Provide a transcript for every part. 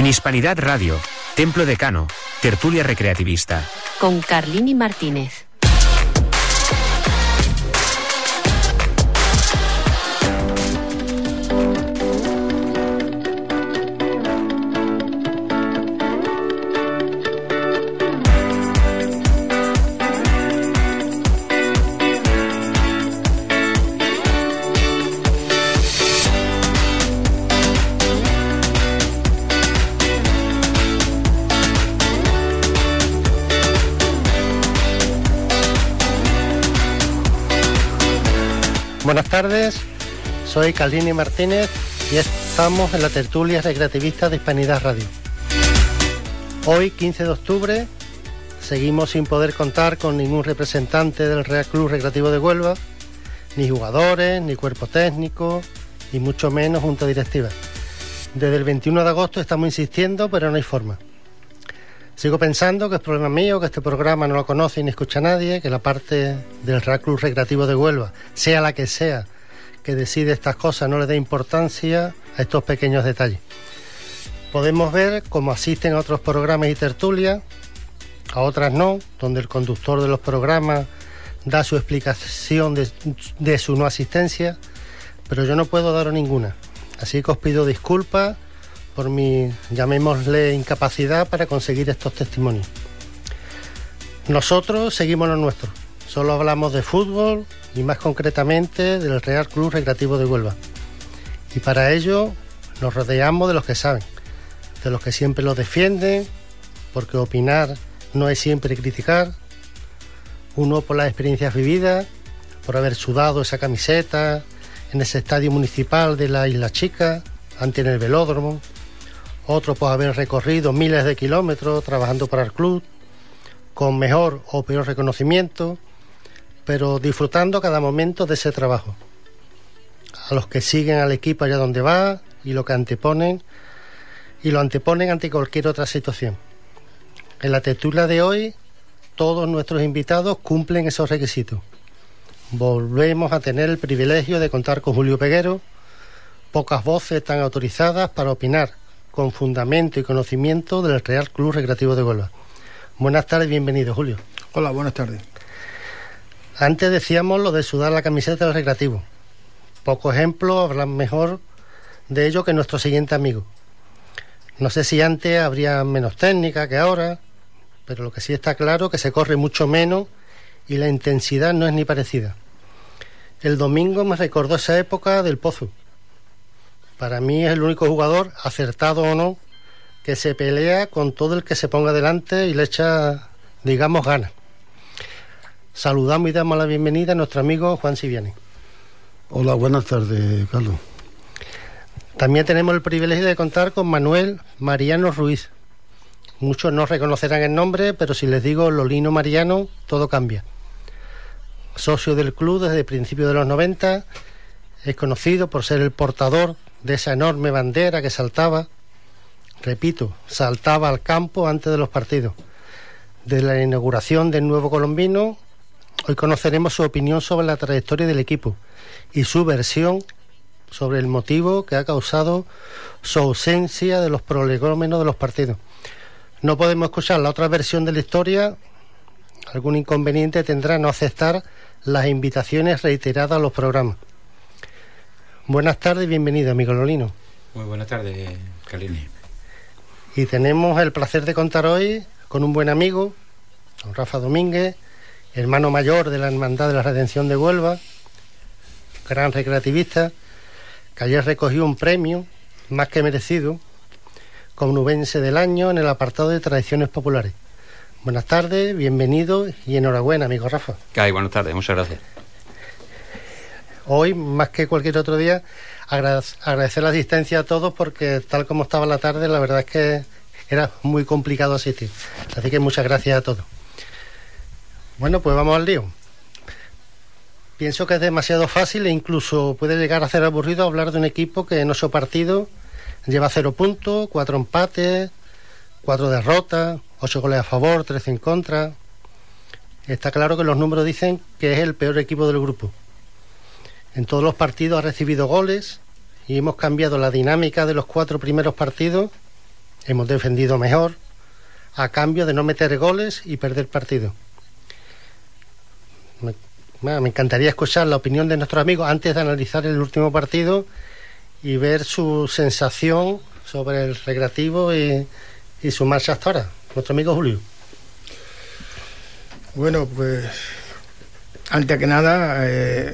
En Hispanidad Radio, Templo Decano, tertulia recreativista. Con Carlini Martínez. Buenas tardes, soy Carlini Martínez y estamos en la tertulia recreativista de Hispanidad Radio. Hoy, 15 de octubre, seguimos sin poder contar con ningún representante del Real Club Recreativo de Huelva, ni jugadores, ni cuerpo técnico, y mucho menos junta directiva. Desde el 21 de agosto estamos insistiendo, pero no hay forma. Sigo pensando que es problema mío, que este programa no lo conoce ni escucha nadie, que la parte del Real Club Recreativo de Huelva, sea la que sea, que decide estas cosas, no le dé importancia a estos pequeños detalles. Podemos ver cómo asisten a otros programas y tertulias, a otras no, donde el conductor de los programas da su explicación de su no asistencia, pero yo no puedo daros ninguna. Así que os pido disculpas por mi, llamémosle, incapacidad para conseguir estos testimonios. Nosotros seguimos lo nuestro, solo hablamos de fútbol y más concretamente del Real Club Recreativo de Huelva. Y para ello nos rodeamos de los que saben, de los que siempre lo defienden, porque opinar no es siempre criticar. Uno por las experiencias vividas, por haber sudado esa camiseta en ese estadio municipal de la Isla Chica, antes en el velódromo. Otro por haber recorrido miles de kilómetros trabajando para el club, con mejor o peor reconocimiento, pero disfrutando cada momento de ese trabajo. A los que siguen al equipo allá donde va y lo anteponen ante cualquier otra situación. En la tertulia de hoy, todos nuestros invitados cumplen esos requisitos. Volvemos a tener el privilegio de contar con Julio Peguero. Pocas voces están autorizadas para opinar con fundamento y conocimiento del Real Club Recreativo de Huelva. Buenas tardes, bienvenido, Julio. Hola, buenas tardes. Antes decíamos lo de sudar la camiseta del Recreativo. Pocos ejemplos hablan mejor de ello que nuestro siguiente amigo. No sé si antes habría menos técnica que ahora, pero lo que sí está claro es que se corre mucho menos y la intensidad no es ni parecida. El domingo me recordó esa época del Pozo. Para mí es el único jugador, acertado o no, que se pelea con todo el que se ponga delante y le echa, digamos, ganas. Saludamos y damos la bienvenida a nuestro amigo Juan Siviani. Hola, buenas tardes, Carlos. También tenemos el privilegio de contar con Manuel Mariano Ruiz. Muchos no reconocerán el nombre, pero si les digo Lolino Mariano, todo cambia. Socio del club desde principios de los 90, es conocido por ser el portador de esa enorme bandera que saltaba, repito, saltaba al campo antes de los partidos. De la inauguración del nuevo colombino, hoy conoceremos su opinión sobre la trayectoria del equipo y su versión sobre el motivo que ha causado su ausencia de los prolegómenos de los partidos. No podemos escuchar la otra versión de la historia. Algún inconveniente tendrá no aceptar las invitaciones reiteradas a los programas. Buenas tardes y bienvenido, amigo Lolino. Muy buenas tardes, Carlini. Y tenemos el placer de contar hoy con un buen amigo, don Rafa Domínguez, hermano mayor de la Hermandad de la Redención de Huelva, gran recreativista, que ayer recogió un premio más que merecido como nubense del año en el apartado de tradiciones populares. Buenas tardes, bienvenido y enhorabuena, amigo Rafa. Buenas tardes, muchas gracias. Hoy, más que cualquier otro día, agradecer la asistencia a todos porque tal como estaba la tarde, la verdad es que era muy complicado asistir. Así que muchas gracias a todos. Bueno, pues vamos al lío. Pienso que es demasiado fácil e incluso puede llegar a ser aburrido hablar de un equipo que en 8 partidos lleva 0 puntos, 4 empates, 4 derrotas, 8 goles a favor, 13 en contra. Está claro que los números dicen que es el peor equipo del grupo. En todos los partidos ha recibido goles y hemos cambiado la dinámica de los 4 primeros partidos hemos defendido mejor, a cambio de no meter goles y perder partido. Me encantaría escuchar la opinión de nuestros amigos antes de analizar el último partido y ver su sensación sobre el Recreativo y su marcha hasta ahora. Nuestro amigo Julio. Bueno, pues antes que nada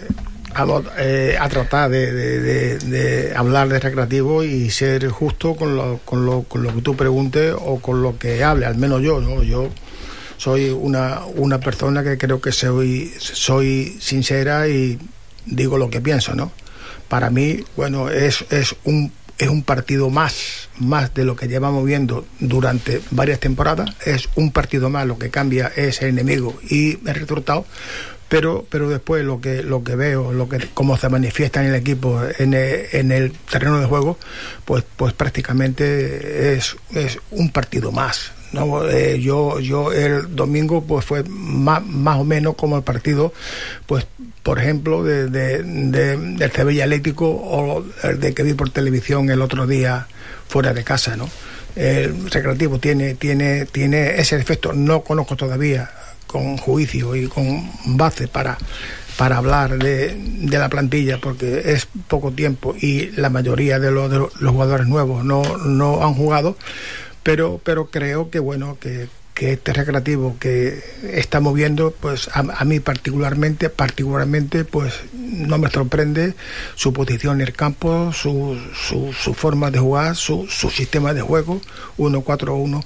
a tratar de hablar de Recreativo y ser justo con lo que tú preguntes o con lo que hable, al menos yo, ¿no? Yo soy una persona que creo que soy sincera y digo lo que pienso, ¿no? Para mí, bueno, es un partido más de lo que llevamos viendo durante varias temporadas. Es un partido más, lo que cambia es el enemigo y el resultado. Pero después lo que veo, cómo se manifiesta en el equipo, en el terreno de juego, pues prácticamente es un partido más, ¿no? Yo el domingo pues fue más o menos como el partido, pues por ejemplo del Sevilla Atlético o el de que vi por televisión el otro día fuera de casa, ¿no? El Recreativo tiene ese efecto. No conozco todavía con juicio y con base para hablar de la plantilla, porque es poco tiempo y la mayoría de los jugadores nuevos no han jugado, pero creo que bueno que este Recreativo que estamos viendo, pues a mí particularmente pues no me sorprende su posición en el campo, su forma de jugar, su sistema de juego 1-4-1.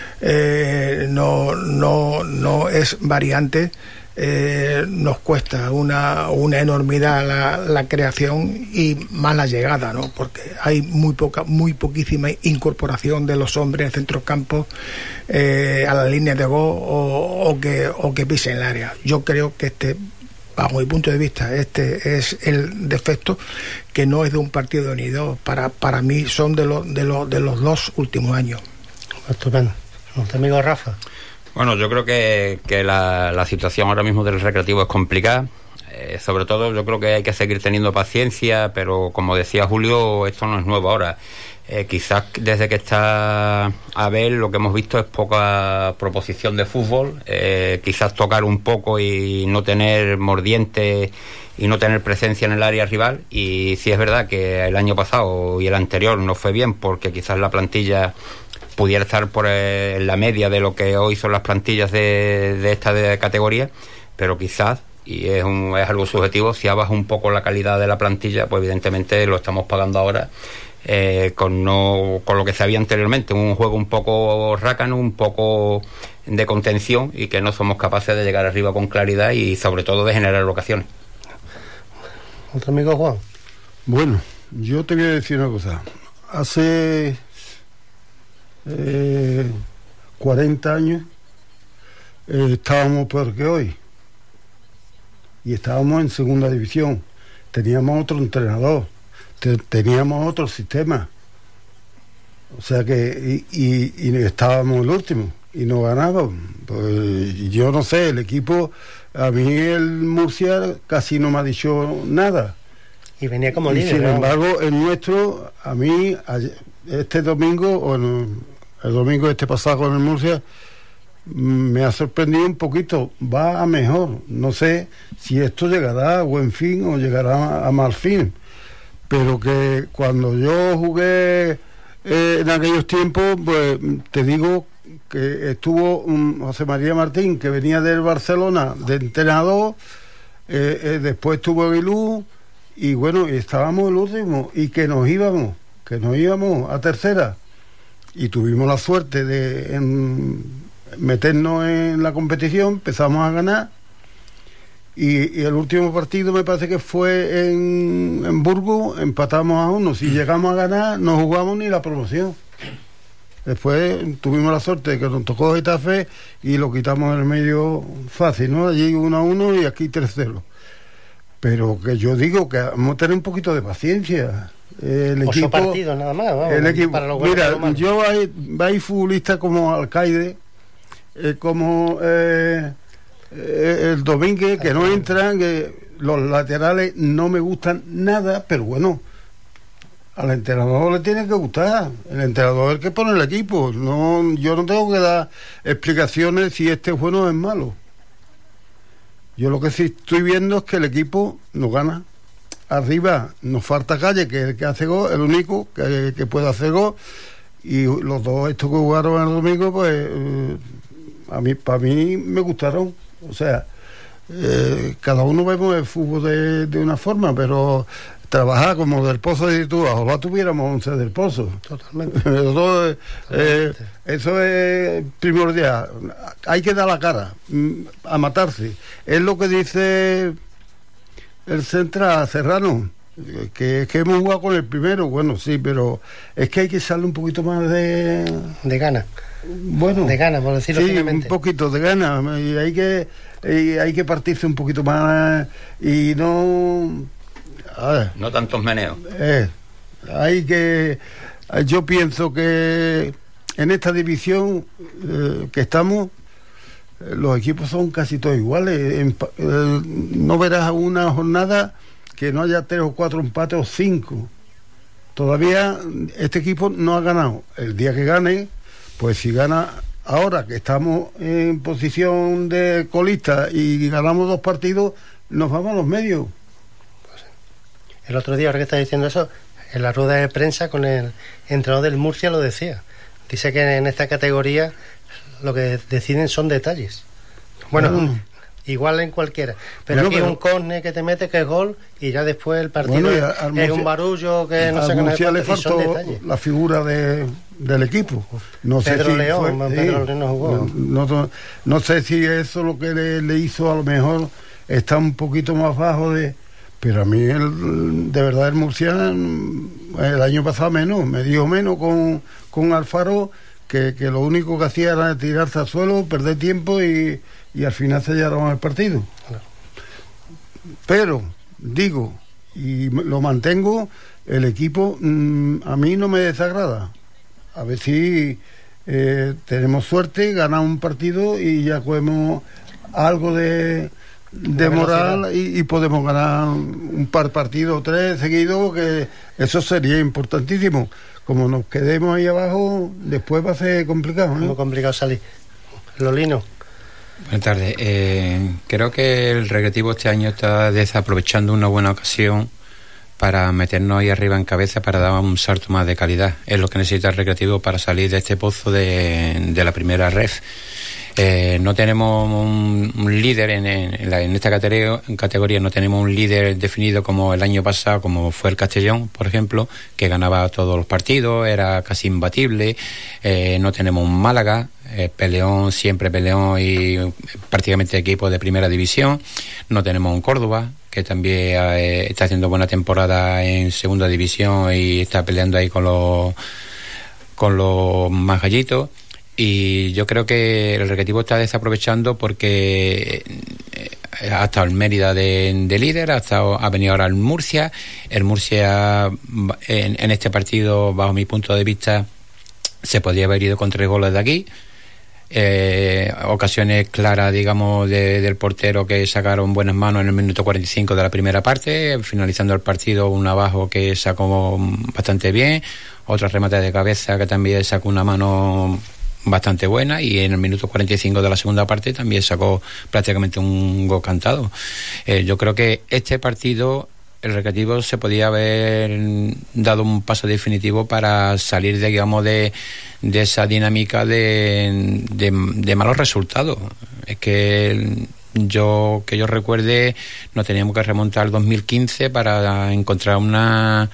No es variante. Nos cuesta una enormidad la creación y más la llegada, ¿no? Porque hay muy poquísima incorporación de los hombres en centrocampo a la línea de gol o que pisen el área. Yo creo que bajo mi punto de vista, este es el defecto, que no es de un partido ni dos. Para mí son de los 2 últimos años. Estupendo. Nuestro amigo Rafa. Bueno, yo creo que la situación ahora mismo del Recreativo es complicada. Sobre todo yo creo que hay que seguir teniendo paciencia, pero como decía Julio, esto no es nuevo ahora. Quizás desde que está Abel lo que hemos visto es poca proposición de fútbol, quizás tocar un poco y no tener mordiente y no tener presencia en el área rival. Y sí es verdad que el año pasado y el anterior no fue bien, porque quizás la plantilla pudiera estar por la media de lo que hoy son las plantillas de esta categoría, pero quizás, y es algo subjetivo, si abajo un poco la calidad de la plantilla, pues evidentemente lo estamos pagando ahora con lo que se había anteriormente, un juego un poco rácano, un poco de contención, y que no somos capaces de llegar arriba con claridad y sobre todo de generar ocasiones. Otro amigo Juan. Bueno, yo te voy a decir una cosa. Hace 40 años estábamos peor que hoy y estábamos en segunda división, teníamos otro entrenador, teníamos otro sistema, o sea que y estábamos el último y no ganábamos. Pues yo no sé, el equipo, a mí el Murcia casi no me ha dicho nada y venía como líder, sin ¿no? embargo el nuestro, a mí este domingo, o el domingo pasado con el Murcia, me ha sorprendido un poquito. Va a mejor. No sé si esto llegará a buen fin o llegará a mal fin, pero que cuando yo jugué en aquellos tiempos, pues te digo que estuvo José María Martín, que venía del Barcelona de entrenador, después estuvo Aguilú, y bueno, estábamos el último y que nos íbamos a tercera, y tuvimos la suerte de meternos en la competición, empezamos a ganar, y el último partido me parece que fue en Burgos, empatamos a 1. Si llegamos a ganar, no jugamos ni la promoción. Después tuvimos la suerte de que nos tocó Getafe y lo quitamos en el medio fácil, ¿no? Allí 1-1 y aquí 3-0. Pero que yo digo que vamos a tener un poquito de paciencia. El 8 equipo, partidos nada más, vamos, el equipo, para lo bueno, mira, para lo malo. yo hay futbolistas como Alcaide, como el Domínguez, que no entran, que los laterales no me gustan nada, pero bueno, Al entrenador le tiene que gustar. El entrenador es el que pone el equipo. No, yo no tengo que dar explicaciones si este es bueno o es malo. Yo lo que sí estoy viendo es que el equipo no gana. Arriba nos falta Calle, que es el que hace gol, el único que puede hacer gol. Y los dos estos que jugaron el domingo, pues para mí me gustaron. O sea, cada uno vemos el fútbol de una forma, pero trabajar como Del Pozo de tú, ojalá tuviéramos 11 Del Pozo. Totalmente. Eso es primordial. Hay que dar la cara a matarse. Es lo que dice el central Serrano, que hemos jugado con el primero. Bueno, sí, pero es que hay que echarle un poquito más de gana. Bueno, de gana, por decirlo finamente. Un poquito de gana. Y hay que partirse un poquito más y no... No tantos meneos. Yo pienso que en esta división que estamos, los equipos son casi todos iguales. No verás una jornada que no haya 3 o 4 empates o 5. Todavía este equipo no ha ganado. El día que gane, pues si gana ahora que estamos en posición de colista y ganamos 2 partidos, nos vamos a los medios. El otro día, ahora que estás diciendo eso, en la rueda de prensa con el entrenador del Murcia lo decía. Dice que en esta categoría lo que deciden son detalles. Bueno, igual en cualquiera. Pero aquí un córner que te mete, que es gol, y ya después el partido es un barullo que no sé qué. Murcia le faltó la figura del equipo. No sé Pedro si León, Pedro León no jugó. No sé si eso lo que le hizo, a lo mejor está un poquito más bajo de... Pero a mí, de verdad, el Murcia, el año pasado me dio menos con Alfaro, que lo único que hacía era tirarse al suelo, perder tiempo y al final se llevaron el partido. Claro. Pero, digo, y lo mantengo, el equipo a mí no me desagrada. A ver si tenemos suerte, ganamos un partido y ya cogemos algo de moral y podemos ganar un par de partidos, 3 seguidos, que eso sería importantísimo. Como nos quedemos ahí abajo, después va a ser complicado, ¿no? Muy complicado salir. Lolino. Buenas tardes. Creo que el Recreativo este año está desaprovechando una buena ocasión para meternos ahí arriba en cabeza, para dar un salto más de calidad. Es lo que necesita el Recreativo para salir de este pozo de la primera ref. No tenemos un líder en esta categoría, no tenemos un líder definido como el año pasado, como fue el Castellón, por ejemplo, que ganaba todos los partidos, era casi imbatible. No tenemos un Málaga, siempre peleón y prácticamente equipo de primera división. No tenemos un Córdoba, que también está haciendo buena temporada en segunda división y está peleando ahí con los más gallitos. Y yo creo que el Recreativo está desaprovechando porque ha estado el Mérida de líder, ha venido ahora el Murcia. El Murcia en este partido, bajo mi punto de vista, se podía haber ido con 3 goles de aquí. Ocasiones claras, digamos, del portero que sacaron buenas manos en el minuto 45 de la primera parte, finalizando el partido un abajo que sacó bastante bien, otro remate de cabeza que también sacó una mano bastante buena, y en el minuto 45 de la segunda parte también sacó prácticamente un gol cantado. Yo creo que este partido el Recreativo se podía haber dado un paso definitivo para salir de esa dinámica de malos resultados. Es que yo recuerde, nos teníamos que remontar al 2015 para encontrar unos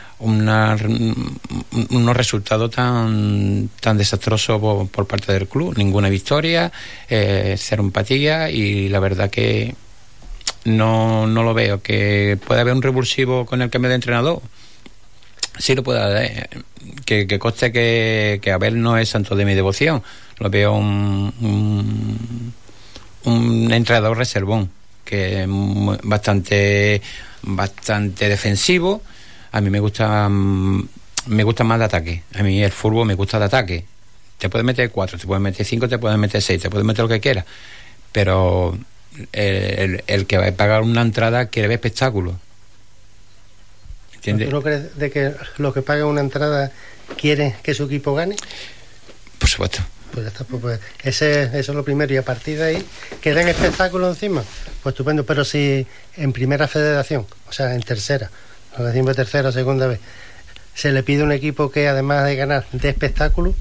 resultados tan desastrosos por parte del club. Ninguna victoria, 0 empatía, y la verdad que no lo veo. Que puede haber un revulsivo con el cambio de entrenador, sí lo puede haber. Que conste que Abel no es santo de mi devoción, lo veo un entrenador reservón, que es bastante defensivo. A mí me gusta más de ataque. A mí el fútbol me gusta de ataque. Te puedes meter 4, te puedes meter 5, te puedes meter 6, te puedes meter lo que quieras. Pero el que va a pagar una entrada quiere ver espectáculo. ¿entiendes? ¿Tú no crees de que los que pagan una entrada quieren que su equipo gane? Por supuesto. Pues ya está, pues eso es lo primero, y a partir de ahí que den espectáculo encima, pues estupendo. Pero si en primera federación, o sea, en tercera, lo decimos tercera o segunda vez, se le pide a un equipo que además de ganar de espectáculo.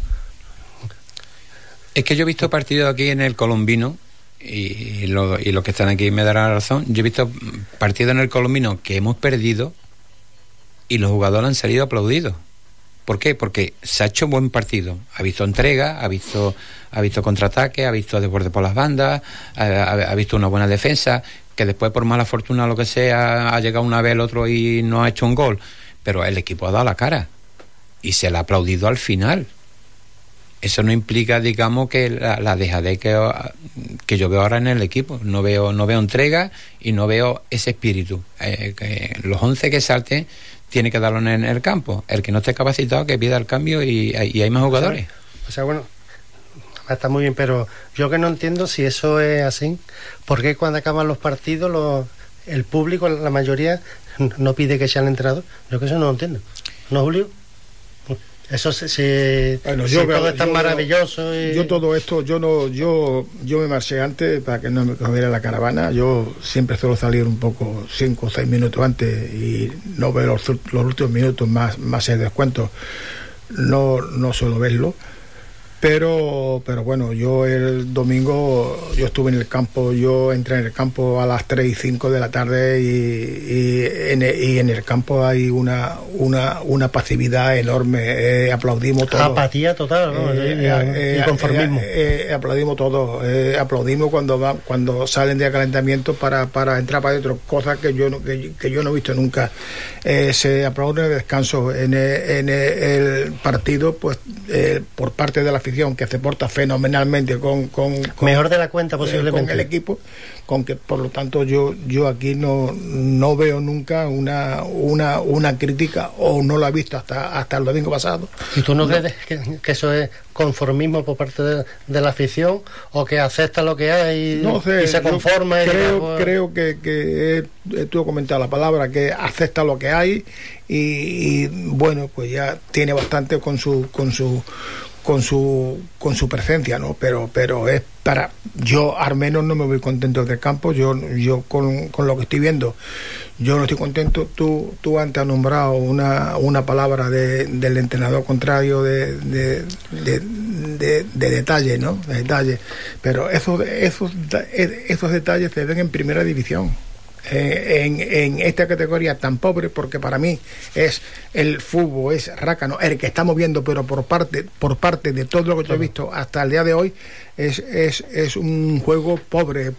Es que yo he visto partidos aquí en el Colombino, y los que están aquí me darán la razón. Yo he visto partidos en el Colombino que hemos perdido y los jugadores han salido aplaudidos. ¿Por qué? Porque se ha hecho buen partido. Ha visto entrega, ha visto contraataque, ha visto desborde por las bandas, ha visto una buena defensa, que después por mala fortuna o lo que sea ha llegado una vez el otro y no ha hecho un gol. Pero el equipo ha dado la cara y se le ha aplaudido al final. Eso no implica, digamos, que la dejadez que yo veo ahora en el equipo. No veo entrega y no veo ese espíritu. Que los 11 que salten tiene que darlo en el campo. El que no esté capacitado que pida el cambio y hay más jugadores. O sea, bueno, está muy bien, pero yo que no entiendo si eso es así, ¿por qué cuando acaban los partidos el público, la mayoría, no pide que sea el entrenador? Yo que eso no lo entiendo. ¿No, Julio? Eso bueno, yo todo es tan maravilloso. Yo todo esto, yo me marché antes para que no me cogiera la caravana. Yo siempre suelo salir un poco 5 o 6 minutos antes y no veo los últimos minutos más el descuento. No suelo verlo. Pero bueno, yo el domingo yo estuve en el campo, yo entré en el campo a las 3 y 5 de la tarde y en el campo hay una pasividad enorme, aplaudimos todos. Apatía total, ¿no? Y conformismo. Aplaudimos todos, aplaudimos cuando salen de calentamiento para entrar para adentro, cosas que yo no he visto nunca. Se aplaude en el descanso, en el partido, pues por parte de la afición, que se porta fenomenalmente con mejor de la cuenta posiblemente con el equipo, con que por lo tanto yo aquí no veo nunca una crítica, o no lo he visto hasta el domingo pasado. ¿Y tú no crees que eso es conformismo por parte de la afición, o que acepta lo que hay y se conforma? Creo que tú has comentado la palabra, que acepta lo que hay y bueno, pues ya tiene bastante con su presencia, ¿no? Pero es para... Yo al menos no me voy contento del campo. Yo con lo que estoy viendo, yo no estoy contento. Tú antes has nombrado una palabra del entrenador contrario de detalle, ¿no? De detalle. Pero esos detalles se ven en primera división. En esta categoría tan pobre, porque para mí es el fútbol, es rácano, el que estamos viendo, pero por parte de todo lo que yo he visto hasta el día de hoy, es un juego pobre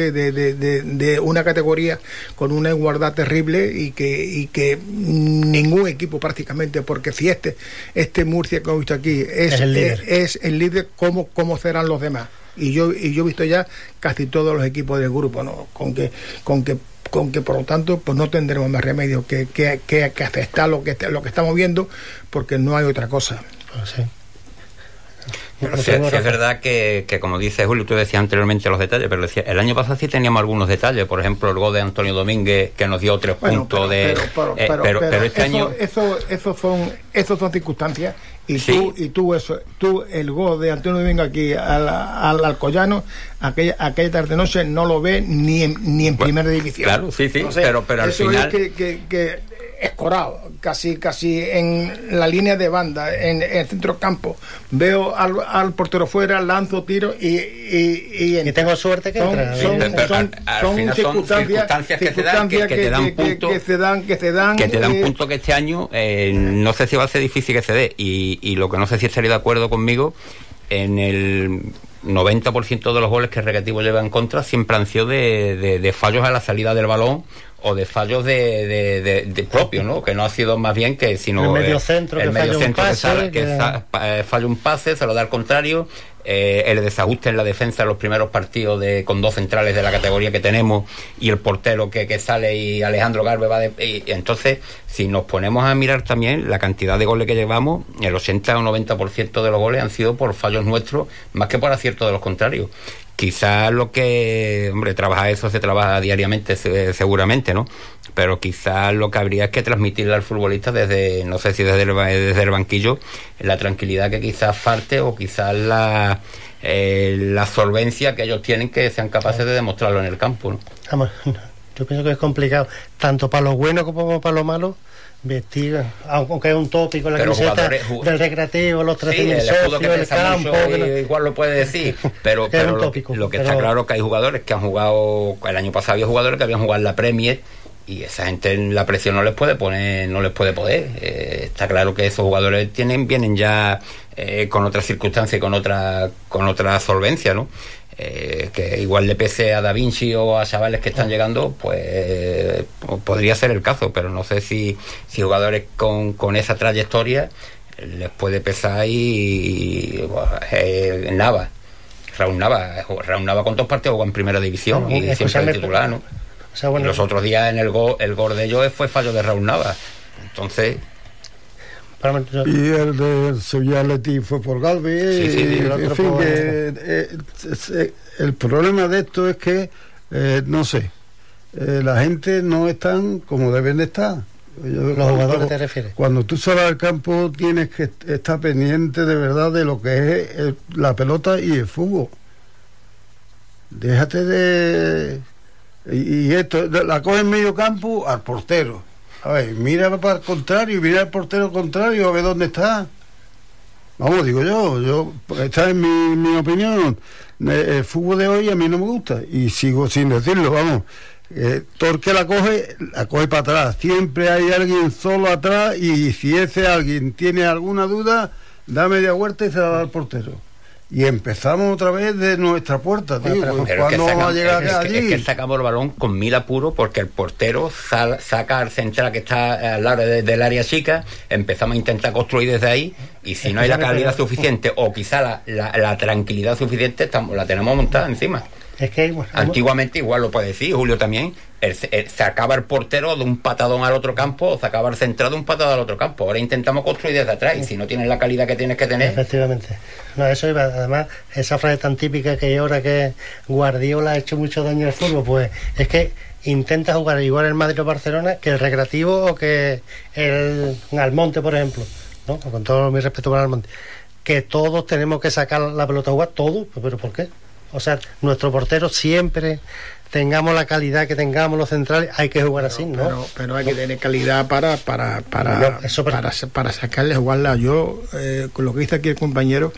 de una categoría con una igualdad terrible y que ningún equipo prácticamente, porque si este Murcia que he visto aquí es el líder, ¿cómo serán los demás? Y yo he visto ya casi todos los equipos del grupo, ¿no? Con que por lo tanto pues no tendremos más remedio que aceptar lo que estamos viendo, porque no hay otra cosa. Pues sí. Pero sí es verdad que como dice Julio, tú decías anteriormente los detalles, pero el año pasado sí teníamos algunos detalles. Por ejemplo, el gol de Antonio Domínguez, que nos dio 3 puntos pero este año... Esos son circunstancias. Y sí. tú el gol de Antonio Domínguez aquí al Alcoyano, aquella tarde noche no lo ve ni en primera división. Claro, sí, no sé, pero al final... Es que escorado, casi en la línea de banda, en el centro campo, veo al portero fuera, lanzo tiro y tengo suerte que entra. Son circunstancias que te dan puntos que te dan puntos, que este año no sé si va a ser difícil que se dé, y lo que no sé si estaría de acuerdo conmigo, en el 90% de los goles que el Recreativo lleva en contra siempre han sido de fallos a la salida del balón, o de fallos de propio, ¿no? Que no ha sido más bien que sino el medio centro que falla un pase, falla un pase, se lo da al contrario, el desajuste en la defensa en los primeros partidos con 2 centrales de la categoría que tenemos y el portero que sale y Alejandro Garbe y entonces, si nos ponemos a mirar también la cantidad de goles que llevamos, el 80 o 90% de los goles han sido por fallos nuestros más que por aciertos de los contrarios. Quizás lo que, trabaja eso se trabaja diariamente seguramente, ¿no? Pero quizás lo que habría es que transmitirle al futbolista desde, no sé si desde el banquillo, la tranquilidad que quizás falte o quizás la solvencia que ellos tienen, que sean capaces de demostrarlo en el campo, ¿no? Vamos, yo pienso que es complicado, tanto para lo bueno como para lo malo, vestir, aunque es un tópico, la camiseta del Recreativo, los 13.000 socios, el campo, igual lo puede decir, pero lo que está claro es que hay jugadores que han jugado, el año pasado había jugadores que habían jugado en la Premier y esa gente en la presión no les puede poder. Está claro que esos jugadores vienen ya con otras circunstancias y con otra solvencia, ¿no? Que igual le pese a Da Vinci o a chavales que están llegando, pues podría ser el caso, pero no sé si jugadores con esa trayectoria les puede pesar. Raúl Nava con 2 partidos jugó en primera división y siempre es titular, ¿no? O sea, bueno, los otros días en el gol de ellos fue fallo de Raúl Nava, entonces. Y el de Sevilla Athletic fue por Galvez. En fin, el problema de esto es que no sé, la gente no están como deben de estar. ¿Los jugadores te refieres? Cuando tú sales al campo tienes que estar pendiente de verdad de lo que es la pelota y el fútbol. Déjate de... Y esto, la coge en medio campo al portero. A ver, mira para el contrario, mira al portero contrario, a ver dónde está. Vamos, digo yo esta es mi opinión. El fútbol de hoy a mí no me gusta y sigo sin decirlo, vamos. Todo el que la coge para atrás. Siempre hay alguien solo atrás y si ese alguien tiene alguna duda, da media vuelta y se la da al portero. Y empezamos otra vez de nuestra puerta, tío. ¿Cuándo vamos a llegar allí? Es que sacamos el balón con 1000 apuros porque el portero saca al central que está al lado del área chica, empezamos a intentar construir desde ahí y si no hay la calidad suficiente o quizá la tranquilidad suficiente, la tenemos montada encima. Es que antiguamente, igual lo puede decir Julio también, sacaba el portero de un patadón al otro campo o sacaba el central de un patadón al otro campo. Ahora intentamos construir desde atrás y si no tienes la calidad que tienes que tener. Efectivamente. No, eso iba. Además, esa frase tan típica que ahora que Guardiola ha hecho mucho daño al fútbol, pues es que intenta jugar igual el Madrid o Barcelona que el Recreativo o que el Almonte, por ejemplo, ¿no? Con todo mi respeto para el Almonte, que todos tenemos que sacar la pelota a jugar, todos, pero ¿por qué? O sea, nuestro portero siempre, tengamos la calidad que tengamos los centrales, hay que jugar así, ¿no? Pero hay que tener calidad para sacarle, jugarla. Yo, con lo que dice aquí el compañero,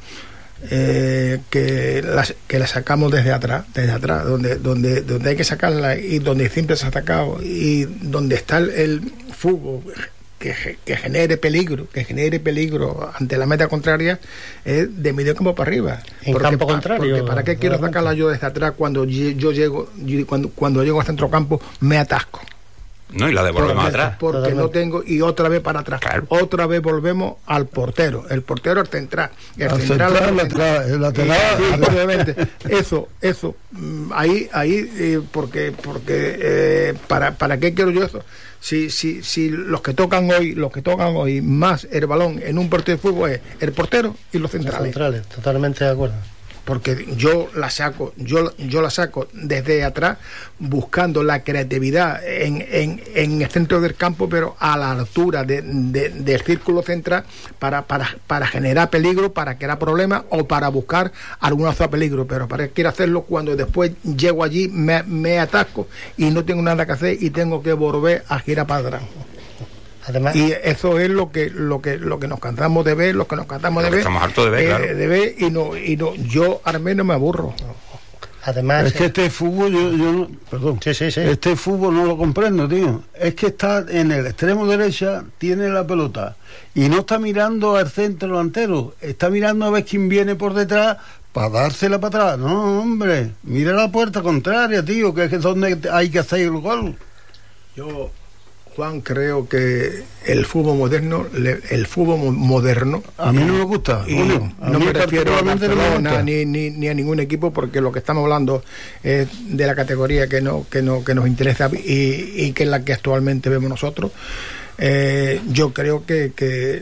que la sacamos desde atrás, donde hay que sacarla y donde siempre se ha atacado y donde está el fútbol que genere peligro ante la meta contraria, es de medio campo para arriba. En campo contrario. Porque ¿para qué quiero sacarla yo desde atrás cuando yo llego, cuando llego a centrocampo me atasco? No, y la devolvemos atrás. Porque no tengo, y otra vez para atrás. Claro. Otra vez volvemos al portero. El portero al central. El lateral. Obviamente. Eso. Ahí, porque ¿para qué quiero yo eso? Si los que tocan hoy más el balón en un partido de fútbol es el portero y los centrales. Totalmente de acuerdo. Porque yo la saco desde atrás buscando la creatividad en el centro del campo, pero a la altura del círculo central para generar peligro, para crear problemas o para buscar alguna zona de peligro. Pero para qué quiero hacerlo cuando después llego allí, me atasco y no tengo nada que hacer y tengo que volver a girar para atrás. Además, y eso es lo que nos cansamos de ver, estamos hartos de ver, claro. De ver y no, yo al menos me aburro. Además, es que este fútbol yo perdón. Sí. Este fútbol no lo comprendo, tío. Es que está en el extremo derecha, tiene la pelota y no está mirando al centro delantero, está mirando a ver quién viene por detrás para dársela para atrás. No, hombre, mira la puerta contraria, tío, que es donde hay que hacer el gol. Yo Juan, creo que el fútbol moderno a mí no me gusta, y Julio, no me refiero a Barcelona ni a ningún equipo, porque lo que estamos hablando es de la categoría que nos interesa y que es la que actualmente vemos nosotros. Yo creo que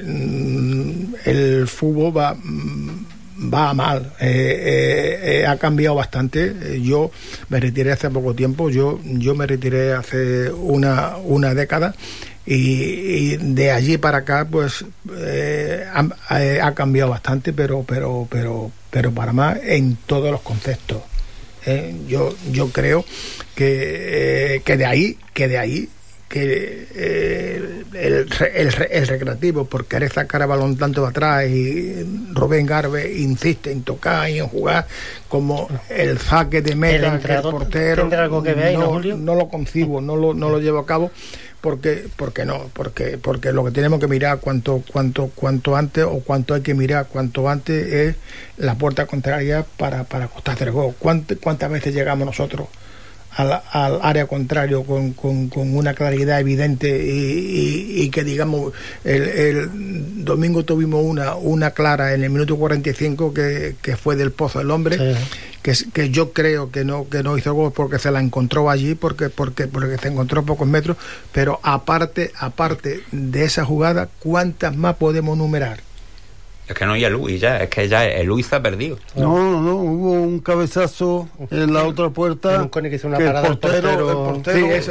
el fútbol va mal, ha cambiado bastante. Yo me retiré hace poco tiempo, yo me retiré hace una década, y de allí para acá pues ha cambiado bastante, pero para más en todos los conceptos. Yo creo que de ahí el recreativo, por querer sacar a balón tanto de atrás, y Rubén Garbe insiste en tocar y en jugar, como el saque de meta, que el portero ¿tendrá algo que ver ahí, Julio? No lo concibo, no lo llevo a cabo, porque lo que tenemos que mirar cuanto antes, o cuanto hay que mirar cuanto antes, es la puerta contraria para costarse el gol. ¿Cuántas veces llegamos nosotros al área contrario con una claridad evidente, y que digamos el domingo tuvimos una clara en el minuto 45 que fue del Pozo del Hombre, sí, que yo creo que no hizo gol porque se la encontró allí, porque se encontró a pocos metros, pero aparte de esa jugada, ¿cuántas más podemos numerar? Es que no hay Luis ya, es que ya el Luis se ha perdido. No, hubo un cabezazo en la otra puerta, que hizo una que parada, el portero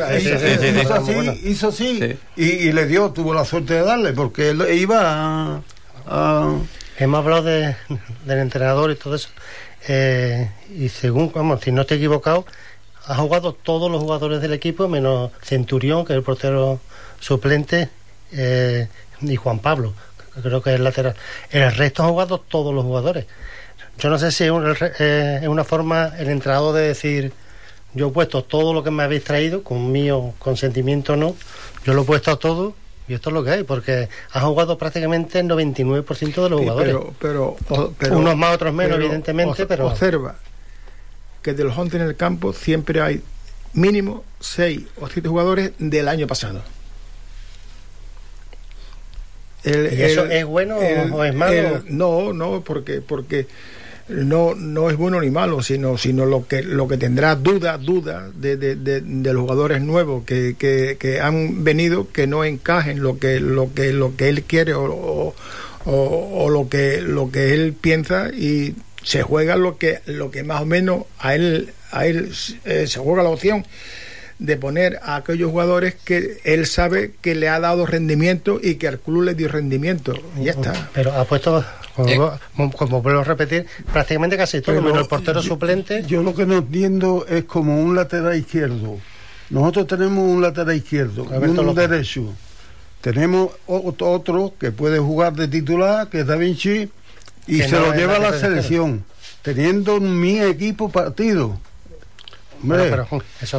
hizo así, sí. Y le dio, tuvo la suerte de darle, porque él iba a... Hemos hablado del entrenador y todo eso, y según, si no estoy equivocado, ha jugado todos los jugadores del equipo, menos Centurión, que es el portero suplente, y Juan Pablo, creo que es el lateral. El resto han jugado todos los jugadores. Yo no sé si es una forma el entrenador de decir: yo he puesto todo lo que me habéis traído, con mío consentimiento o no, yo lo he puesto todo, y esto es lo que hay, porque han jugado prácticamente el 99% de los jugadores. Pero unos más, otros menos, evidentemente, pero observa que de los 11 en el campo siempre hay mínimo 6 o 7 jugadores del año pasado. ¿Y eso es bueno o es malo? No, porque no es bueno ni malo, sino lo que tendrá duda de los jugadores nuevos que han venido, que no encajen lo que él quiere o lo que él piensa, y se juega lo que más o menos a él se juega la opción de poner a aquellos jugadores que él sabe que le ha dado rendimiento y que al club le dio rendimiento, y ya está. Pero ha puesto, como vuelvo a repetir, prácticamente casi todo, menos el portero suplente. Yo lo que no entiendo es como un lateral izquierdo. Nosotros tenemos un lateral izquierdo y un derecho. Tenemos otro que puede jugar de titular, que es Da Vinci, y se lo lleva a la selección, teniendo mi equipo partido. Hombre, pero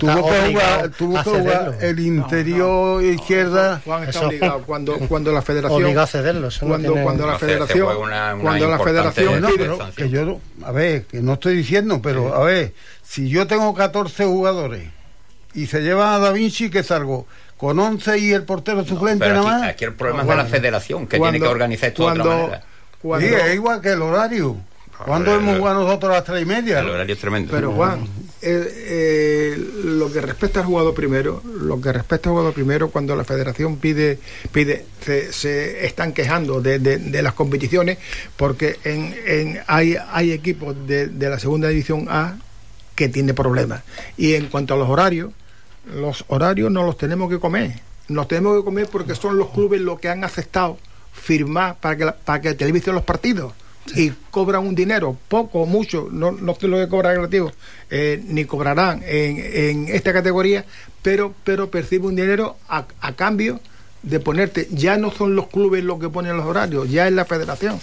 tuvo que jugar el interior izquierda. Juan está obligado cuando la federación obligado a cederlo, cuando la federación que yo, a ver, que no estoy diciendo, pero a ver, si yo tengo 14 jugadores y se llevan a Da Vinci, que salgo con 11 y el portero suplente nada más. Aquí el problema es de la federación, que tiene que organizar esto de otra manera. Sí, es igual que el horario. ¿Cuándo hemos jugado nosotros a las 3:30? El horario es tremendo. Pero Juan, lo que respecta al jugador primero, cuando la federación pide se están quejando de las competiciones, porque hay equipos de la segunda división A que tiene problemas. Y en cuanto a los horarios no los tenemos que comer. Los tenemos que comer porque son los clubes los que han aceptado firmar para que televisen los partidos. Sí. Y cobran un dinero, poco o mucho, no sé lo que cobra Recreativo, ni cobrarán en esta categoría, pero percibe un dinero a cambio de ponerte. Ya no son los clubes los que ponen los horarios, ya es la federación.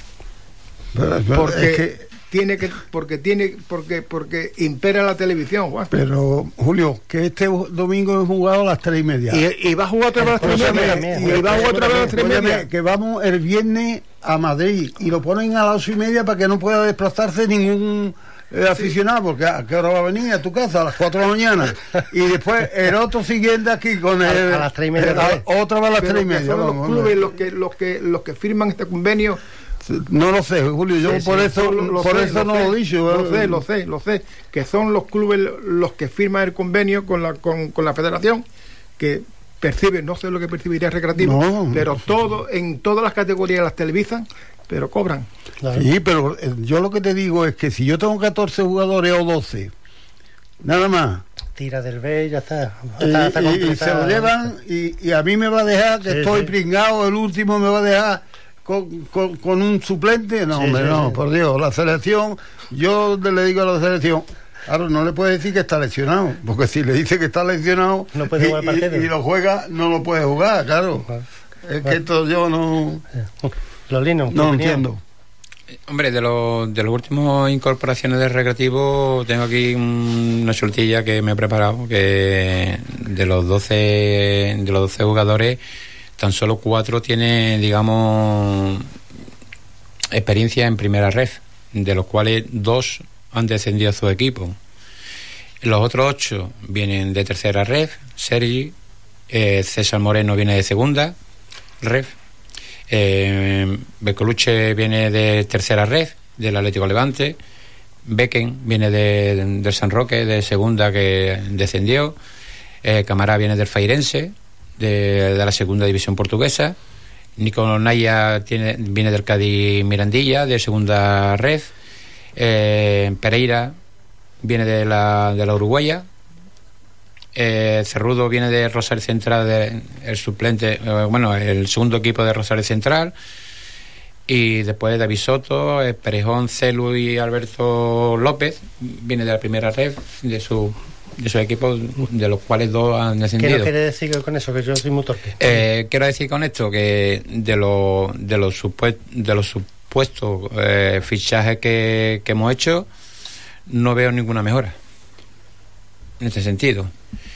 Porque impera la televisión, Juan. Pero Julio, que este domingo hemos jugado a las 3:30 y va a jugar otra vez a las 3:30 y va a jugar otra vez a las 3:30, que vamos el viernes a Madrid y lo ponen a las 8:30 para que no pueda desplazarse ningún aficionado, porque ¿a qué hora va a venir a tu casa? A las 4 de la mañana. Y después el otro siguiente aquí con el... A las 3:30. Otra vez a las 3:30. Son los clubes los que firman este convenio. No lo sé, Julio, yo por eso no lo he dicho. Lo sé, que son los clubes los que firman el convenio con la federación, que perciben, no sé lo que percibiría Recreativo, pero en todas las categorías las televisan, pero cobran. Sí, pero yo lo que te digo es que si yo tengo 14 jugadores o 12, nada más, tira del B y ya está. Y se lo llevan y a mí me va a dejar que estoy pringado, el último me va a dejar con un suplente. No, hombre, no, por Dios, la selección, yo le digo a la selección, claro, no le puede decir que está lesionado, porque si le dice que está lesionado no puede jugar partido. Y lo juega, no lo puede jugar, claro. Es que esto yo no entiendo. Hombre, de los últimos incorporaciones del Recreativo, tengo aquí una soltilla que me he preparado, que de los 12 jugadores, tan solo 4 tienen, digamos, experiencia en primera ref, de los cuales 2 han descendido a su equipo. Los otros 8 vienen de tercera ref. Sergi, César Moreno viene de segunda ref, Becoluche viene de tercera ref del Atlético Levante, Becken viene del San Roque de segunda, que descendió, Camará viene del Fairense de la segunda división portuguesa, Nico Naya viene del Cádiz Mirandilla de segunda ref, Pereira viene de la Uruguaya, Cerrudo viene de Rosario Central, el suplente, el segundo equipo de Rosario Central, y después David Soto, Perejón, Celu y Alberto López viene de la primera red de su equipo, de los cuales 2 han descendido. ¿Qué no quiere decir con eso? Que yo soy muy torpe. Quiero decir con esto que de los supuestos fichajes que hemos hecho, no veo ninguna mejora en este sentido.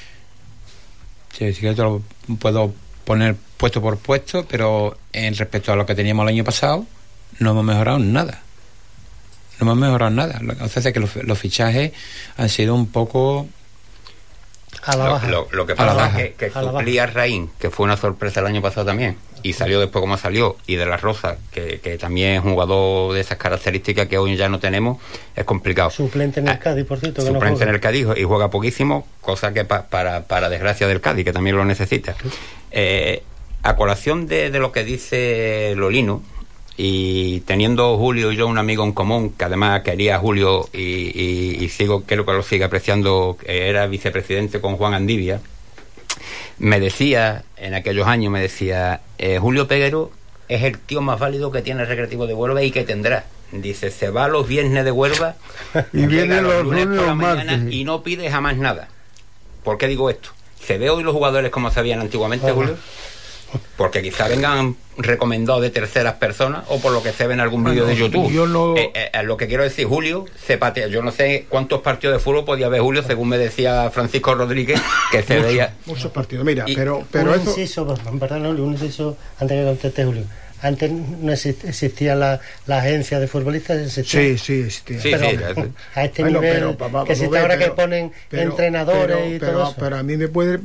Sí que te lo puedo poner puesto por puesto, pero en respecto a lo que teníamos el año pasado, no hemos mejorado nada. Lo que hace es que los fichajes han sido un poco a la baja. Lo que pasa es que suplía Raín, que fue una sorpresa el año pasado también, y salió después como salió, y de la Rosa, que también es un jugador de esas características que hoy ya no tenemos, es complicado. Suplente en el Cádiz, por cierto. Suplente en el Cádiz y juega poquísimo, cosa que para desgracia del Cádiz, que también lo necesita. A colación de lo que dice Lolino, y teniendo Julio y yo un amigo en común, que además quería a Julio y creo que lo sigue apreciando, era vicepresidente con Juan Andivia, me decía, en aquellos años, Julio Peguero es el tío más válido que tiene el Recreativo de Huelva y que tendrá. Dice, se va los viernes de Huelva y viene los lunes por la mañana y no pide jamás nada. ¿Por qué digo esto? ¿Se ve hoy los jugadores como se veían antiguamente, Julio? Porque quizá vengan recomendados de terceras personas o por lo que se ve en algún vídeo de YouTube. Yo no... lo que quiero decir, Julio se patea. Yo no sé cuántos partidos de fútbol podía ver Julio, según me decía Francisco Rodríguez, que se veía muchos partidos. Mira, pero un inciso, un inciso antes que conteste Julio. Antes no existía la agencia de futbolistas, existía. Sí, existía. Pero a este nivel que existe ahora, que ponen entrenadores y todo eso. Pero a mí me puede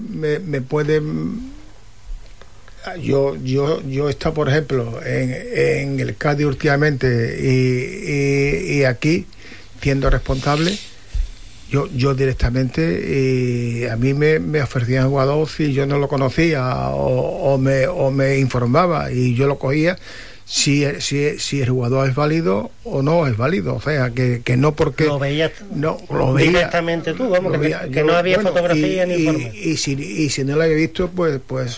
yo he estado, por ejemplo, en el Cádiz últimamente y aquí siendo responsable, yo directamente, a mí me ofrecían jugador si yo no lo conocía o me informaba y yo lo cogía si el jugador es válido o no es válido, o sea que no porque lo veía directamente tú, vamos, que no había fotografía ni informe, y si no lo había visto pues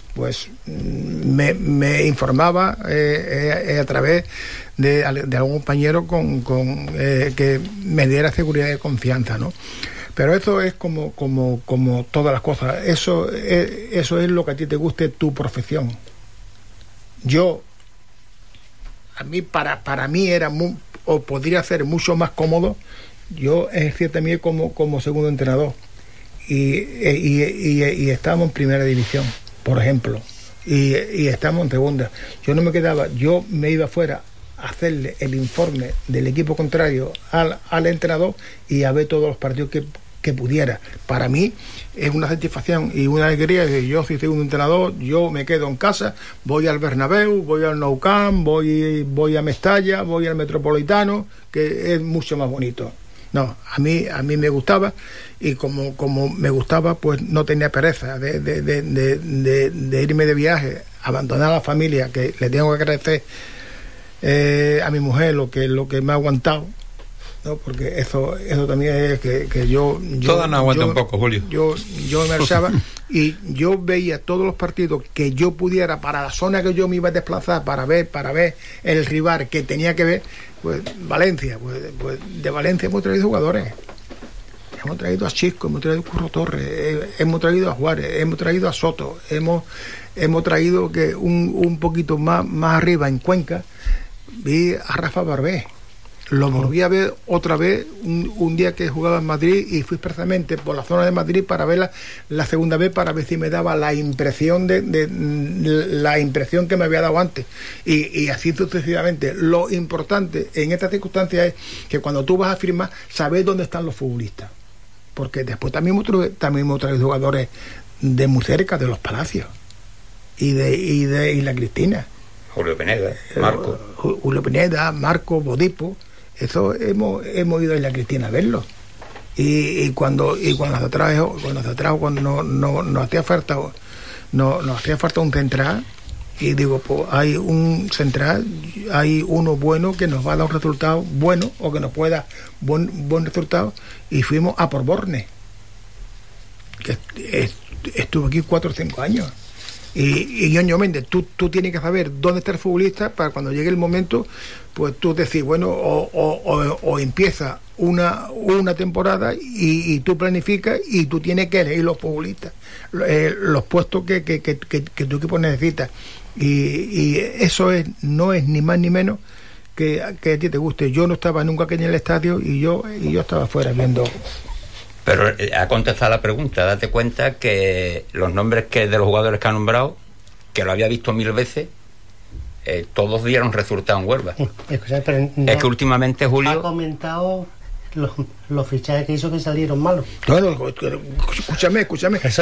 me informaba a través de algún compañero con que me diera seguridad y confianza, ¿no? Pero eso es como todas las cosas, eso es lo que a ti te guste, tu profesión. A mí, para mí era o podría ser mucho más cómodo yo ejercer también como segundo entrenador y estábamos en primera división, por ejemplo, y estábamos en segunda. Yo me iba fuera hacerle el informe del equipo contrario al entrenador y a ver todos los partidos que pudiera. Para mí es una satisfacción y una alegría que yo, si soy un entrenador, yo me quedo en casa, voy al Bernabéu, voy al Nou Camp, voy a Mestalla, voy al Metropolitano, que es mucho más bonito. No, a mí me gustaba, y como me gustaba, pues no tenía pereza de irme de viaje, abandonar a la familia, que le tengo que agradecer a mi mujer lo que me ha aguantado, ¿no? Porque eso también es que yo todas nos aguanta un poco, Julio. Yo me marchaba y yo veía todos los partidos que yo pudiera, para la zona que yo me iba a desplazar para ver el rival que tenía que ver. Pues Valencia, pues de Valencia hemos traído jugadores, hemos traído a Chisco, hemos traído a Curro Torres, hemos traído a Juárez, hemos traído a Soto, hemos traído que un poquito más arriba en Cuenca vi a Rafa Barbé. Lo volví a ver otra vez un día que jugaba en Madrid, y fui precisamente por la zona de Madrid para ver la segunda vez, para ver si me daba la impresión la impresión que me había dado antes, y así sucesivamente. Lo importante en estas circunstancias es que cuando tú vas a firmar, sabes dónde están los futbolistas, porque después también hemos traído jugadores de muy cerca, de los Palacios y de Isla Cristina. Julio Pineda, Marco, Bodipo. Eso hemos ido a Isla Cristina a verlo, y cuando nos hacía falta un central, y digo, pues hay un central, hay uno bueno que nos va a dar un resultado bueno, o que nos pueda dar buen resultado, y fuimos a por Borne, que estuvo aquí 4 o 5 años. Y Ñoño Méndez, tú tienes que saber dónde está el futbolista para cuando llegue el momento, pues tú decís, bueno, o empieza una temporada y tú planificas, y tú tienes que elegir los futbolistas, los puestos que tu equipo necesita. Y eso no es ni más ni menos que a ti te guste. Yo no estaba nunca aquí en el estadio, y yo estaba afuera viendo. Pero ha contestado la pregunta. Date cuenta que los nombres de los jugadores que ha nombrado, que lo había visto 1000 veces, todos dieron resultado en Huelva. Pero no, es que últimamente Julio ha comentado los fichajes que hizo que salieron malos. No, escúchame. Eso.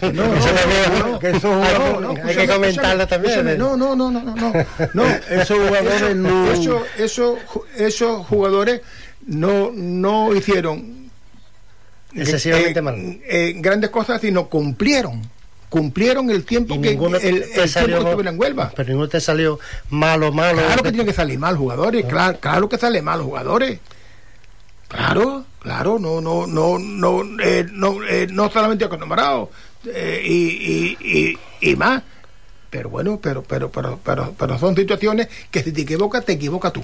Hay que comentarlo también. No, esos jugadores no. Esos jugadores no hicieron excesivamente mal grandes cosas, sino cumplieron el tiempo que estuvieron en Huelva. Pero ninguno te salió malo. Claro que tiene que salir mal jugadores, claro que salen mal jugadores. Claro, no solamente con nombrado y más. Pero bueno, pero son situaciones que si te equivocas tú.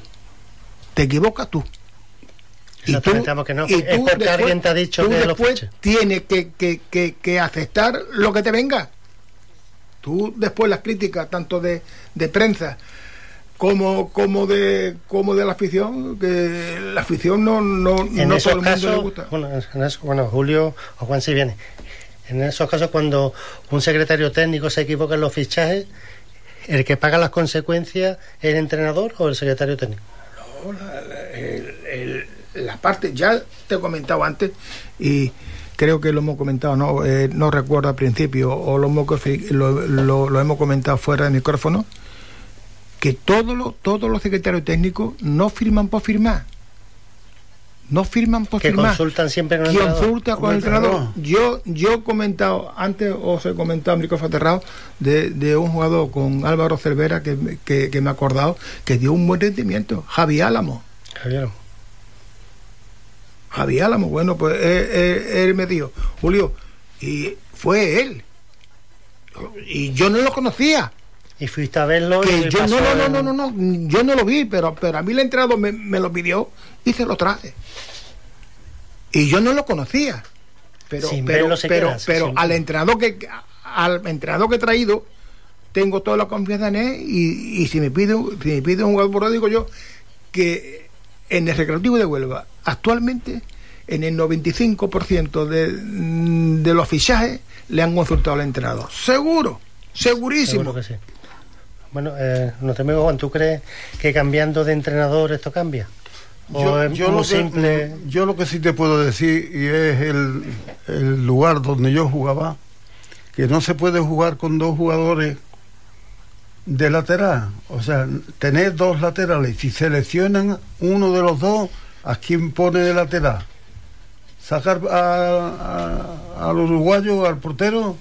Exactamente, que no. Es porque después, alguien te ha dicho tú que después tienes que aceptar lo que te venga. Tú después las críticas tanto de prensa como de la afición, que la afición no todo el mundo le gusta. Bueno, Julio o Juan si viene. En esos casos, cuando un secretario técnico se equivoca en los fichajes, ¿el que paga las consecuencias es el entrenador o el secretario técnico? No, la parte, ya te he comentado antes, y creo que lo hemos comentado, no recuerdo al principio, o lo hemos comentado fuera de micrófono, que todos los secretarios técnicos no firman por firmar. Que consultan siempre con el entrenador. Consulta con el entrenador. Yo he comentado antes, os he comentado en micrófono cerrado, de un jugador con Álvaro Cervera que me he acordado, que dio un buen rendimiento, Javi Álamo, bueno, pues él me dijo, Julio, y fue él, y yo no lo conocía. Y fuiste a verlo. Que yo yo no lo vi, pero a mí el entrenador me lo pidió y se lo traje. Y yo no lo conocía. Pero al entrenador que he traído, tengo toda la confianza en él, y si me pide un jugador, digo yo que en el Recreativo de Huelva actualmente en el 95% de los fichajes le han consultado al entrenador. Segurísimo. Seguro que sí. Bueno, nuestro amigo Juan, ¿tú crees que cambiando de entrenador esto cambia? Yo lo que sí te puedo decir, y es el lugar donde yo jugaba, que no se puede jugar con dos jugadores de lateral. O sea, tener dos laterales. Si seleccionan uno de los dos, ¿a quién pone de lateral? ¿Sacar al uruguayo, al portero?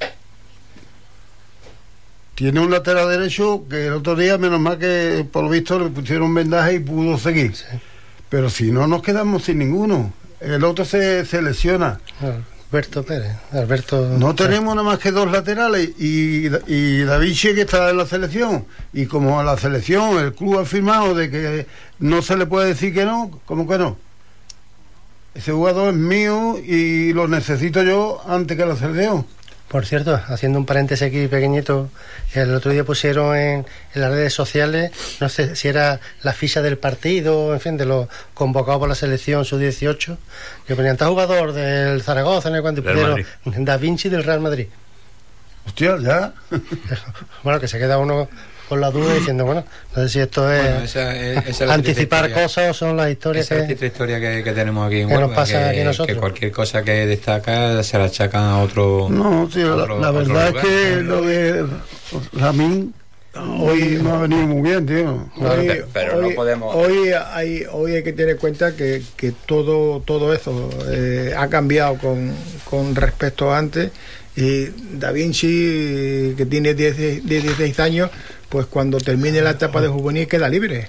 Tiene un lateral derecho que el otro día, menos mal que por lo visto le pusieron vendaje y pudo seguir. Sí. Pero si no, nos quedamos sin ninguno. El otro se lesiona. Alberto Pérez. No tenemos nada más que dos laterales y Da Vinci, que está en la selección. Y como a la selección el club ha firmado de que no se le puede decir que no, ¿cómo que no? Ese jugador es mío y lo necesito yo antes que la selección. Por cierto, haciendo un paréntesis aquí pequeñito, el otro día pusieron en las redes sociales, no sé si era la ficha del partido, en fin, de los convocados por la selección sub-18, que ponían tal jugador del Zaragoza, en el cuando pusieron Da Vinci del Real Madrid. Hostia, ya. Bueno, que se queda uno con la duda diciendo, bueno, no sé si esto es, esa anticipar cosas o son las historias. Esa es la historia que tenemos aquí en Huelva, nos pasa aquí nosotros. Que cualquier cosa que destaca se la achacan a otro. No, sí, la verdad es que lo de Ramín hoy no ha venido muy bien, tío. Pero no podemos. Hoy hay que tener en cuenta que todo eso ha cambiado con respecto a antes. Y Da Vinci, que tiene 16 años, pues cuando termine la etapa de juvenil queda libre.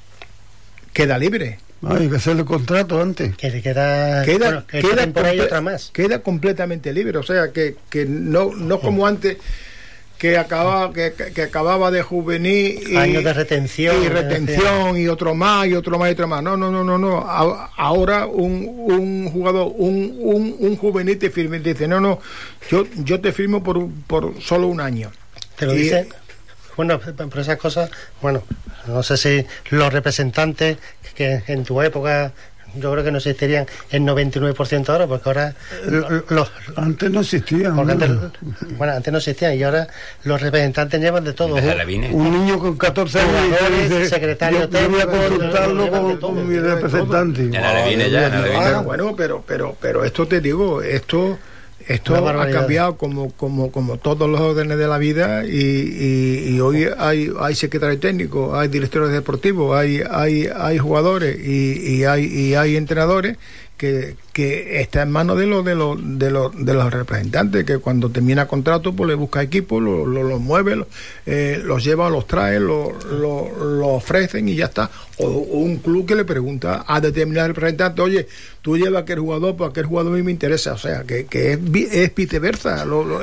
Hay que hacerle contrato antes. Queda otra más. Queda completamente libre, o sea que no como antes, que acababa de juvenil y años de retención y otro más. No. Ahora un jugador, un juvenil te firma y dice, no, yo te firmo por solo un año. Te lo dice. Bueno, por esas cosas, bueno, no sé si los representantes que en tu época yo creo que no existirían el 99% ahora, porque ahora antes no existían. Antes no existían y ahora los representantes llevan de todo. Un niño con 14 años, secretario técnico, voy a consultarlo con mi representante. Bueno, pero esto te digo, esto ha cambiado como todos los órdenes de la vida y hoy hay secretarios técnicos, hay directores deportivos, hay jugadores y hay entrenadores que está en manos de los representantes, que cuando termina contrato pues le busca equipo, los mueve, los lleva, los trae, lo ofrecen y ya está. O un club que le pregunta a determinado representante, oye, tú llevas a aquel jugador, pues aquel jugador a mí me interesa. O sea, que es viceversa, lo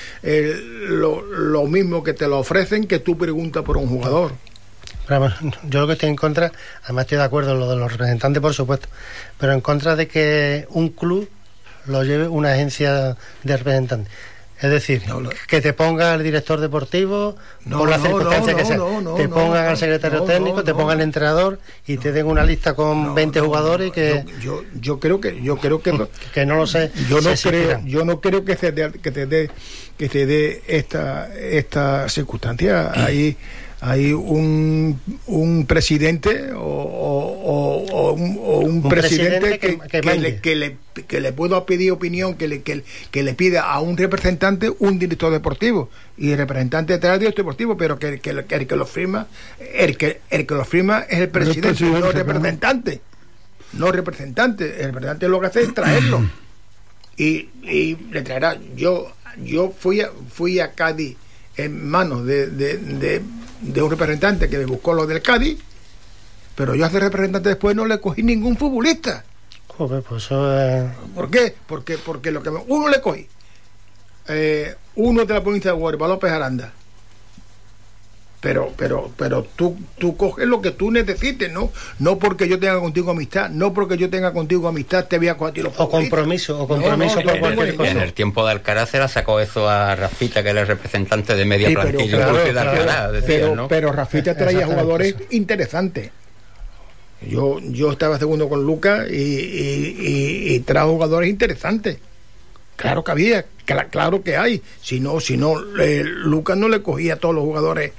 mismo que te lo ofrecen que tú preguntas por un jugador. Pero yo lo que estoy en contra, además estoy de acuerdo en lo de los representantes, por supuesto, pero en contra de que un club lo lleve una agencia de representantes. Es decir, que te ponga el director deportivo por las circunstancias que sea, te pongan al secretario técnico, te pongan el entrenador y te den una lista con 20 jugadores y que yo creo que que no lo sé. Yo no creo que te dé esta circunstancia. Hay un presidente o un presidente que le pueda pedir opinión, que le pida a un representante un director deportivo, y el representante trae el director deportivo, pero el que lo firma es el presidente, no el representante. No el representante. El representante lo que hace es traerlo y le traerá. Yo fui a Cádiz en manos de un representante que me buscó lo del Cádiz, pero yo a ese representante después no le cogí ningún futbolista. Joder, pues eso ¿Por qué? Porque lo que uno le cogí, uno de la provincia de Huelva, López Aranda, pero tú coges lo que tú necesites, no porque yo tenga contigo amistad, te voy a coger los o compromiso por cualquier cosa. En el tiempo de Alcaraz se la sacó eso a Rafita, que era el representante de media plantilla de Alcaraz, pero Rafita traía jugadores interesantes. Yo estaba segundo con Lucas y trajo jugadores interesantes. Claro que había, claro que hay. Si no, Lucas no le cogía a todos los jugadores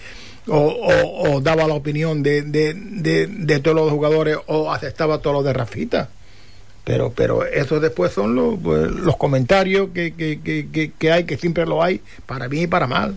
o daba la opinión de todos los jugadores o aceptaba todos los de Rafita. Pero eso después son los comentarios que hay, que siempre lo hay, para bien y para mal.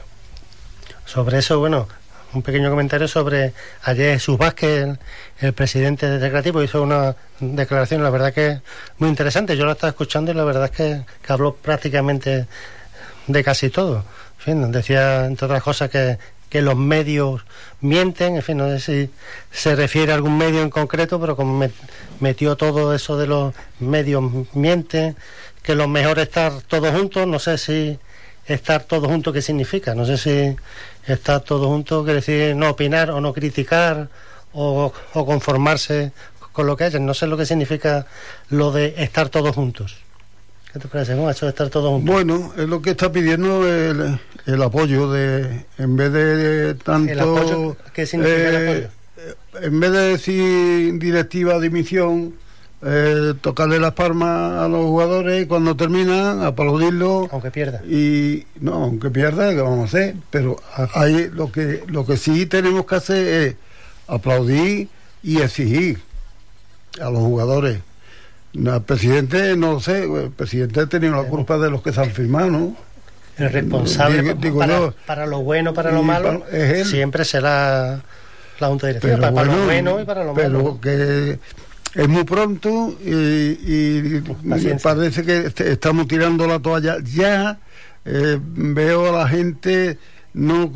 Sobre eso, bueno, un pequeño comentario sobre ayer Jesús Vázquez, el presidente del Recreativo, hizo una declaración, la verdad que muy interesante. Yo la estaba escuchando y la verdad es que habló prácticamente de casi todo. En fin, decía, entre otras cosas, que los medios mienten. En fin, no sé si se refiere a algún medio en concreto, pero como metió todo eso de los medios mienten, que lo mejor es estar todos juntos. No sé si estar todos juntos qué significa, no sé si estar todos juntos quiere decir no opinar o no criticar o conformarse con lo que haya. No sé lo que significa lo de estar todos juntos. ¿Qué te parece, no? Eso de estar todos juntos. Bueno, es lo que está pidiendo el apoyo, en vez de tanto... ¿El apoyo? ¿Qué significa el apoyo? En vez de decir directiva, dimisión, tocarle las palmas a los jugadores y cuando terminan, aplaudirlo. Aunque pierda. Y no, aunque pierda, ¿qué vamos a hacer? Pero hay, lo que sí tenemos que hacer es aplaudir y exigir a los jugadores. El presidente, no lo sé, el presidente ha tenido la culpa de los que se han firmado, ¿no? El responsable para lo bueno, para lo malo, siempre será la Junta Directiva, para lo bueno y para lo malo. Pero que es muy pronto y parece que estamos tirando la toalla ya. Veo a la gente no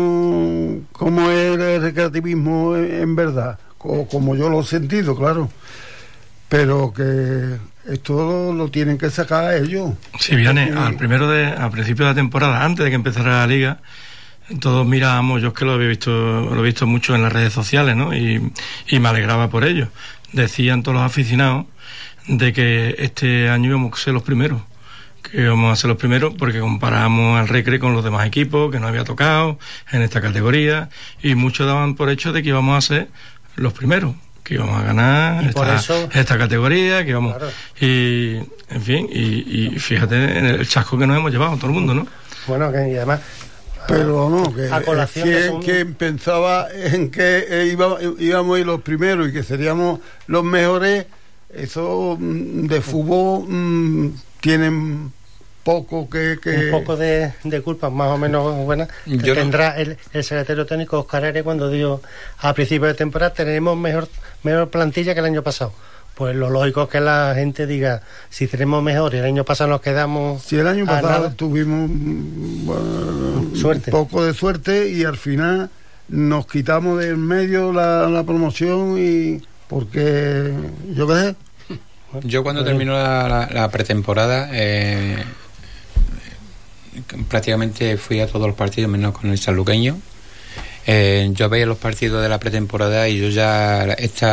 como es el recreativismo en verdad, como yo lo he sentido, claro. Pero que esto lo tienen que sacar ellos. Sí, Vianney, al principio de la temporada, antes de que empezara la liga, todos mirábamos, yo es que lo he visto mucho en las redes sociales, ¿no? Y me alegraba por ello. Decían todos los aficionados de que este año íbamos a ser los primeros, porque comparábamos al Recre con los demás equipos que no había tocado en esta categoría, y muchos daban por hecho de que íbamos a ser los primeros, que íbamos a ganar esta categoría, que íbamos... Claro. Y, en fin, y fíjate en el chasco que nos hemos llevado todo el mundo, ¿no? Bueno, que y además... Pero no, que pensaba en que íbamos a ir los primeros y que seríamos los mejores, eso de fútbol tienen poco que... Un poco de culpa, más o menos buena, que tendrá el secretario técnico Óscar Aire cuando dijo a principio de temporada tenemos mejor plantilla que el año pasado. Pues lo lógico es que la gente diga, si tenemos mejor y el año pasado nos quedamos... Si el año pasado tuvimos suerte. Un poco de suerte y al final nos quitamos de en medio la promoción y porque yo qué sé. Yo cuando terminó la pretemporada prácticamente fui a todos los partidos menos con el sanluqueño. Yo veía los partidos de la pretemporada y yo ya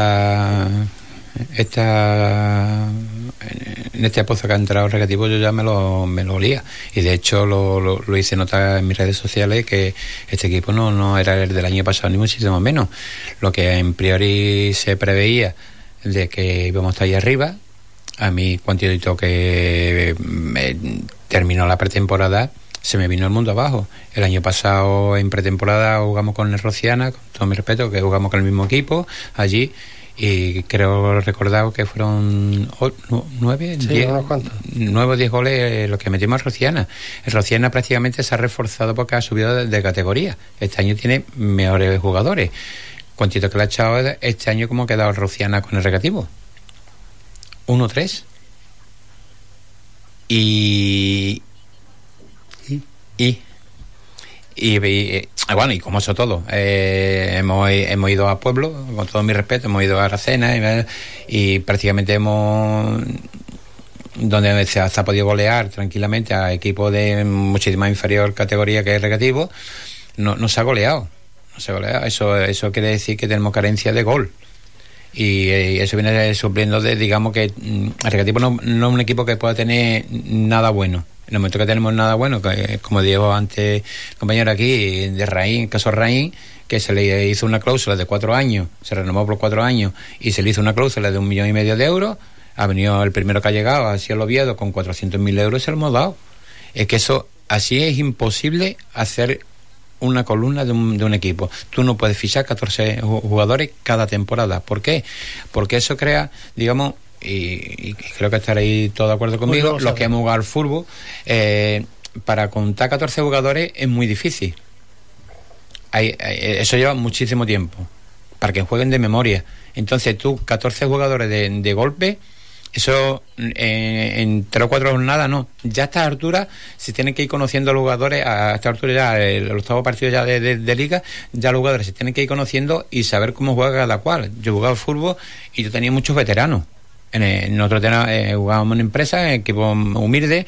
en este pozo que ha entrado el Recreativo yo ya me lo olía, y de hecho lo hice notar en mis redes sociales que este equipo no era el del año pasado ni muchísimo menos. Lo que en priori se preveía de que íbamos a estar ahí arriba, a mí cuantito que terminó la pretemporada se me vino el mundo abajo. El año pasado en pretemporada jugamos con el Rociana, con todo mi respeto, que jugamos con el mismo equipo allí, y creo recordado que fueron 9 o 10 goles los que metimos al Rociana. El Rociana prácticamente se ha reforzado porque ha subido de categoría. Este año tiene mejores jugadores. Cuantito que le ha echado este año, como ha quedado el Rociana con el Recreativo. 1-3. Bueno, y como eso todo, hemos ido a Pueblo, con todo mi respeto, hemos ido a Aracena y prácticamente donde se ha podido golear tranquilamente a equipos de muchísima inferior categoría que el Recreativo, no se ha goleado. Eso quiere decir que tenemos carencia de gol. Y eso viene supliendo digamos que el Recreativo no es un equipo que pueda tener nada bueno. En el momento que tenemos nada bueno, que, como dijo antes el compañero aquí, de Raín, caso Raín, que se le hizo una cláusula de 4 años, se renovó por 4 años, y se le hizo una cláusula de 1,5 millones de euros, ha venido el primero que ha llegado, así el Oviedo, con 400.000 euros, se lo hemos dado. Es que eso, así es imposible hacer una columna de un equipo. Tú no puedes fichar 14 jugadores cada temporada. ¿Por qué? Porque eso crea, digamos, y creo que estaréis todos de acuerdo conmigo, los que hemos jugado al fútbol, para contar 14 jugadores es muy difícil. Eso lleva muchísimo tiempo para que jueguen de memoria. Entonces tú 14 jugadores de golpe, eso en 3 o 4 jornadas no. Ya a esta altura se tienen que ir conociendo a los jugadores. A esta altura ya el octavo partido ya de liga, ya los jugadores se tienen que ir conociendo y saber cómo juega cada cual. Yo jugaba al fútbol y yo tenía muchos veteranos. Nosotros jugábamos en empresas, en equipos humildes,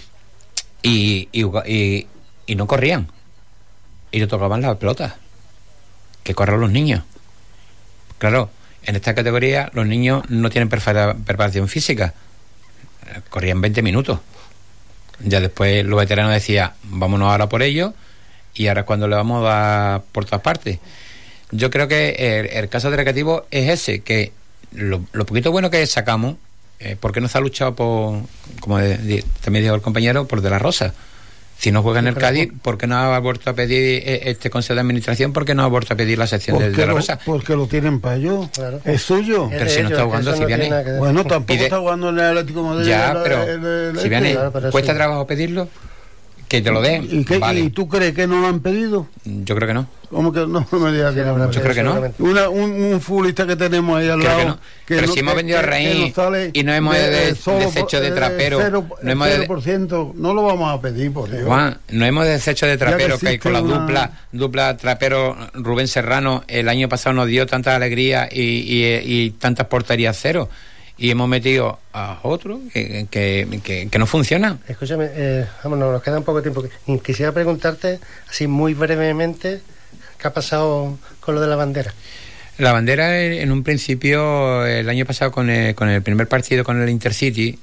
y no corrían. Y le tocaban las pelotas. Que corran los niños. Claro, en esta categoría los niños no tienen preparación física. Corrían 20 minutos. Ya después los veteranos decían, vámonos ahora por ellos, y ahora es cuando le vamos a dar por todas partes. Yo creo que el caso de Recreativo es ese, que lo poquito bueno que sacamos, porque no se ha luchado por, como también dijo el compañero, por De la Rosa. Si no juega en el Cádiz, ¿por qué no ha vuelto a pedir este Consejo de Administración? ¿Por qué no ha vuelto a pedir la sección de La Rosa? Porque lo tienen para ellos. Claro. Es suyo. Pero si no está jugando, si viene. Bueno, tampoco está jugando en el Atlético de Madrid. Ya, pero si viene, ¿cuesta trabajo pedirlo? Que te lo den. ¿Y tú crees que no lo han pedido? Yo creo que no. ¿Cómo que no me digas que no? Yo creo que no. Un futbolista que tenemos ahí al lado. Que no. Pero si hemos vendido a raíz y no hemos deshecho de trapero. 0%, no lo vamos a pedir, por Dios. Juan, no hemos deshecho de trapero, que con la dupla trapero Rubén Serrano el año pasado nos dio tanta alegría y tantas porterías cero. Y hemos metido a otro que no funciona. Escúchame, nos queda un poco de tiempo. Quisiera preguntarte, así muy brevemente, ¿qué ha pasado con lo de la bandera? La bandera, en un principio, el año pasado con el primer partido con el Intercity,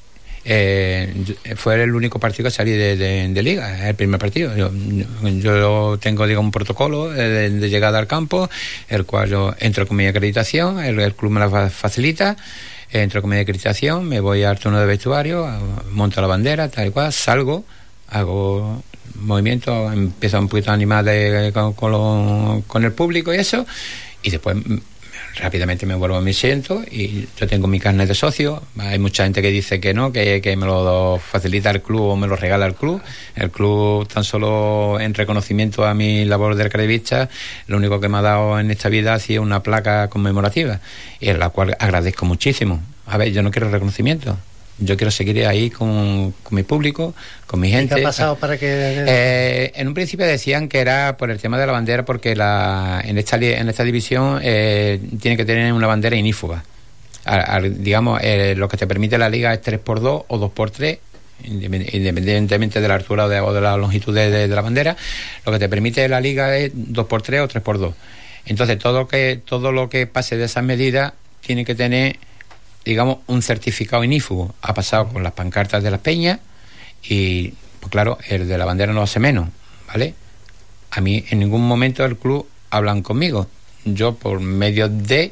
fue el único partido que salí de liga, el primer partido. Yo tengo, digamos, un protocolo de llegada al campo, el cual yo entro con mi acreditación, el club me la facilita. Entro con mi acreditación, me voy al turno de vestuario, monto la bandera, tal y cual, salgo, hago movimiento, empiezo un poquito a animar con el público y eso, y después rápidamente me vuelvo a mi asiento y yo tengo mi carnet de socio. Hay mucha gente que dice que no, que me lo facilita el club o me lo regala el club. El club, tan solo en reconocimiento a mi labor de arquivista, lo único que me ha dado en esta vida ha sido una placa conmemorativa, y en la cual agradezco muchísimo. A ver, yo no quiero reconocimiento, yo quiero seguir ahí con mi público, con mi gente. ¿Qué ha pasado para que...? En un principio decían que era por el tema de la bandera, porque en esta división tiene que tener una bandera inífuga. Digamos, lo que te permite la liga es 3x2 o 2x3, independientemente de la altura o de la longitud de la bandera. Lo que te permite la liga es 2x3 o 3x2. Entonces todo lo que pase de esas medidas tiene que tener, digamos, un certificado inífugo. Ha pasado con las pancartas de las peñas y, pues claro, el de la bandera no hace menos, ¿vale? A mí en ningún momento el club hablan conmigo. Yo, por medio de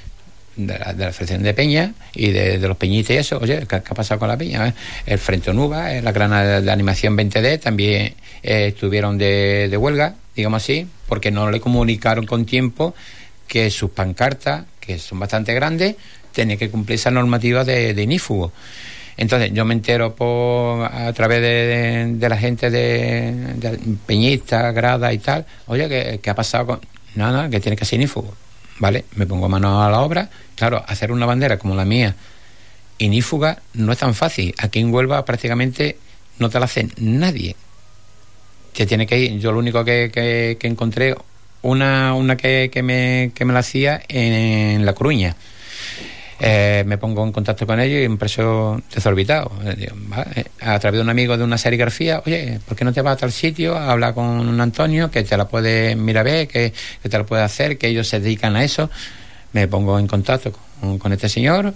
la Federación de Peña y de los peñitas y eso, oye, ¿qué ha pasado con la peña? El Frente Onuba, la Grana de Animación 20D también estuvieron de huelga, digamos así, porque no le comunicaron con tiempo que sus pancartas, que son bastante grandes, tenía que cumplir esa normativa de inífugo. Entonces yo me entero a través de la gente de peñistas, grada y tal, oye, ¿qué ha pasado con...? Nada, que tiene que ser inífugo, ¿vale? Me pongo mano a la obra. Claro, hacer una bandera como la mía inífuga no es tan fácil. Aquí en Huelva prácticamente no te la hace nadie. Que tiene que ir. Yo lo único que encontré, una que me la hacía en La Coruña. Me pongo en contacto con ellos y un precio desorbitado. A través de un amigo de una serigrafía, oye, ¿por qué no te vas a tal sitio a hablar con un Antonio que te la puede mirar, que te la puede hacer, que ellos se dedican a eso? Me pongo en contacto con este señor.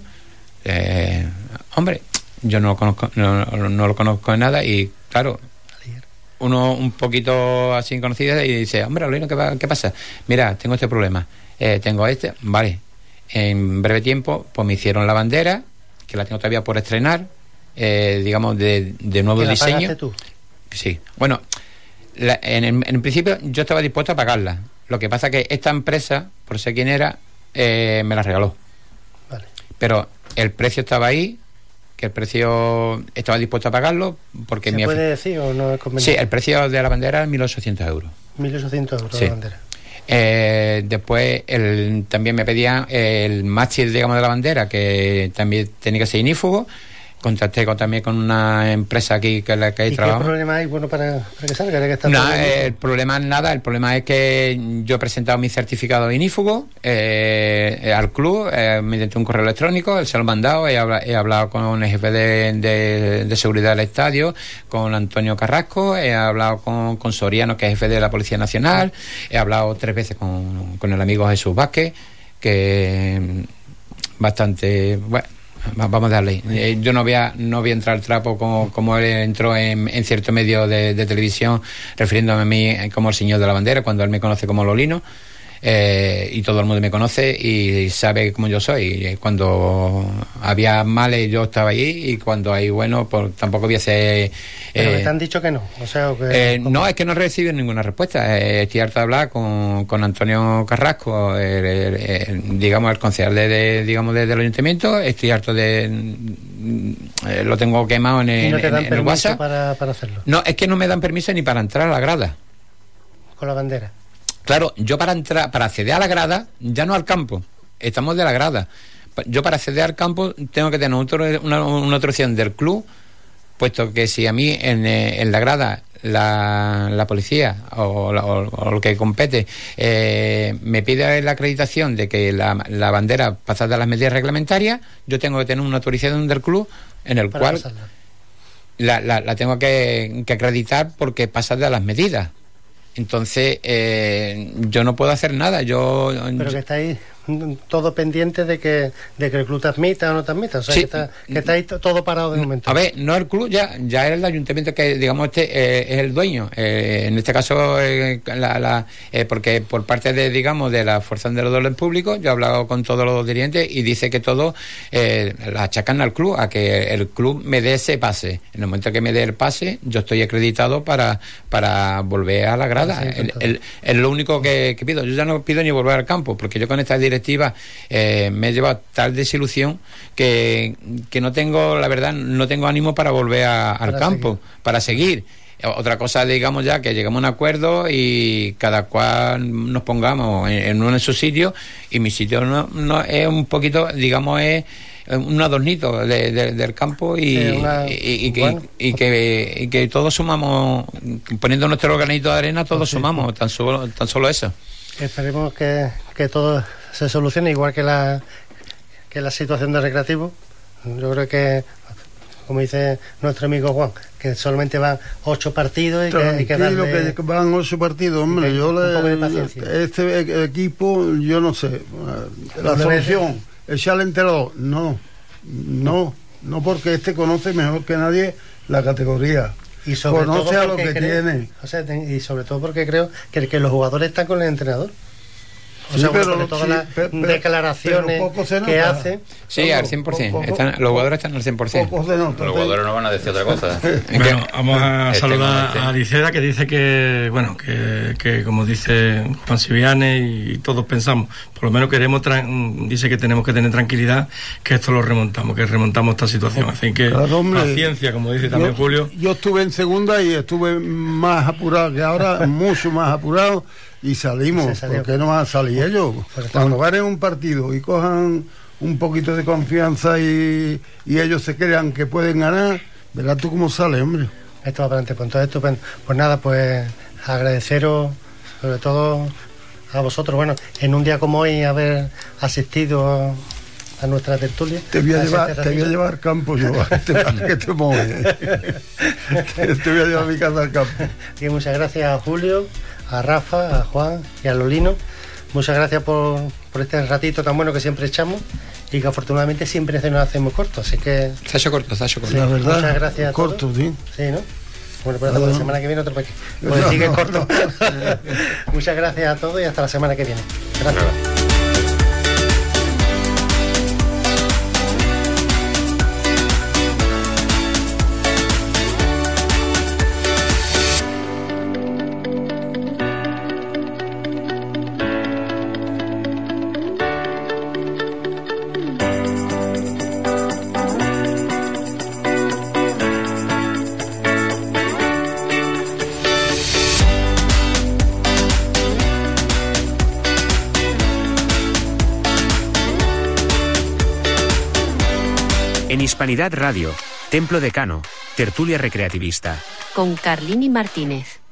Hombre, yo no lo conozco de nada y claro, uno un poquito así conocido y dice, hombre, Aurelio, ¿qué pasa? Mira, tengo este problema, tengo este, vale. En breve tiempo, pues me hicieron la bandera, que la tengo todavía por estrenar, digamos, de nuevo diseño. ¿La pagaste tú? Sí. Bueno, en principio yo estaba dispuesto a pagarla. Lo que pasa que esta empresa, por ser quien era, me la regaló. Vale. Pero el precio estaba ahí, que el precio estaba dispuesto a pagarlo, porque ¿Se puede decir o no es conveniente? Sí, el precio de la bandera es 1.800 euros. 1.800 euros sí. la bandera. Después también me pedían el mástil, digamos, de la bandera, que también tenía que ser inífugo. Contacté también con una empresa aquí que la que hay trabajo. ¿Qué problema hay para que salga? El problema es nada. El problema es que yo he presentado mi certificado de inífugo al club mediante un correo electrónico. Él se lo he mandado. He hablado con el jefe de seguridad del estadio, con Antonio Carrasco. He hablado con Soriano, que es jefe de la Policía Nacional. He hablado 3 veces con el amigo Jesús Vázquez, que bastante... Bueno, vamos a darle. Yo no voy a entrar al trapo como él entró en cierto medio de televisión, refiriéndome a mí como el señor de la bandera, cuando él me conoce como Lolino. Y todo el mundo me conoce y sabe cómo yo soy. Cuando había males yo estaba allí, y cuando hay bueno, pues tampoco voy a ser... Pero me te han dicho que no, o sea, que... no, es que no he recibido ninguna respuesta. Estoy harto de hablar con Antonio Carrasco, digamos, el concejal del ayuntamiento. Estoy harto lo tengo quemado en ¿Y no te dan el WhatsApp para hacerlo? No, es que no me dan permiso ni para entrar a la grada. ¿Con la bandera? Claro, yo para acceder a la grada, ya no al campo, estamos de la grada. Yo para acceder al campo tengo que tener una autorización del club, puesto que si a mí en la grada la policía o lo que compete me pide la acreditación de que la bandera pasa de las medidas reglamentarias, yo tengo que tener una autorización del club en el cual la tengo que acreditar porque pasa de las medidas. Entonces, yo no puedo hacer nada. Pero que estáis todo pendiente de que el club te admita o no te admita. O sea, sí. que estáis todo parado de momento. A ver, no el club, ya es el ayuntamiento que, digamos, es el dueño. En este caso, porque por parte de la Fuerza de los Orden Públicos, yo he hablado con todos los dirigentes y dice que todo la achacan al club, a que el club me dé ese pase. En el momento que me dé el pase, yo estoy acreditado para volver a la grada. Es lo único que pido. Yo ya no pido ni volver al campo, porque yo con esta directiva me he llevado tal desilusión que no tengo, la verdad, no tengo ánimo para volver al campo, para seguir. Otra cosa, digamos, ya que llegamos a un acuerdo y cada cual nos pongamos en su sitio, y mi sitio no es un poquito, digamos, es un adornito del campo y que todos sumamos, poniendo nuestro granito de arena, todos sumamos, tan solo eso. Esperemos que todo se solucione, igual que la situación del Recreativo. Yo creo que, como dice nuestro amigo Juan, que solamente van 8 partidos y que hay que darle... que van 8 partidos, hombre. Un poco de paciencia. Este equipo, yo no sé. La solución, echarle entero. No, porque este conoce mejor que nadie la categoría. Y sobre conoce todo a lo que tiene. O sea, y sobre todo porque creo que los jugadores están con el entrenador. O Sí, sea, pero todas las declaraciones que hace. Sí, al 100%. Los jugadores están al 100%. Los jugadores no van a decir otra cosa. Bueno, vamos a saludar a Liceda, que dice que, bueno, que como dice Juan Siviane y todos pensamos, por lo menos dice que tenemos que tener tranquilidad, que esto lo remontamos, esta situación. Así que paciencia, como dice también Julio. Yo estuve en segunda y estuve más apurado que ahora, mucho más apurado. Y salimos. ¿Por qué no van a salir ellos? Cuando ganen un partido y cojan un poquito de confianza y ellos se crean que pueden ganar, verás tú cómo sale, hombre. Esto va para adelante, pues todo estupendo. Pues nada, pues agradeceros sobre todo a vosotros, bueno, en un día como hoy haber asistido a nuestra tertulia. Te voy a llevar campo yo, que te mueves. Te voy a llevar a mi casa al campo. Y muchas gracias a Julio, a Rafa, a Juan y a Lolino. Muchas gracias por este ratito tan bueno que siempre echamos y que afortunadamente siempre se nos hace muy corto, así que... Se ha hecho corto. Sí, la verdad, muchas gracias a todos. Corto, sí. Sí, ¿no? Bueno, pues hasta la semana que viene otro paquete. Pues sigue corto. Muchas gracias a todos y hasta la semana que viene. Gracias. En Hispanidad Radio, Templo Decano, tertulia recreativista. Con Carlini Martínez.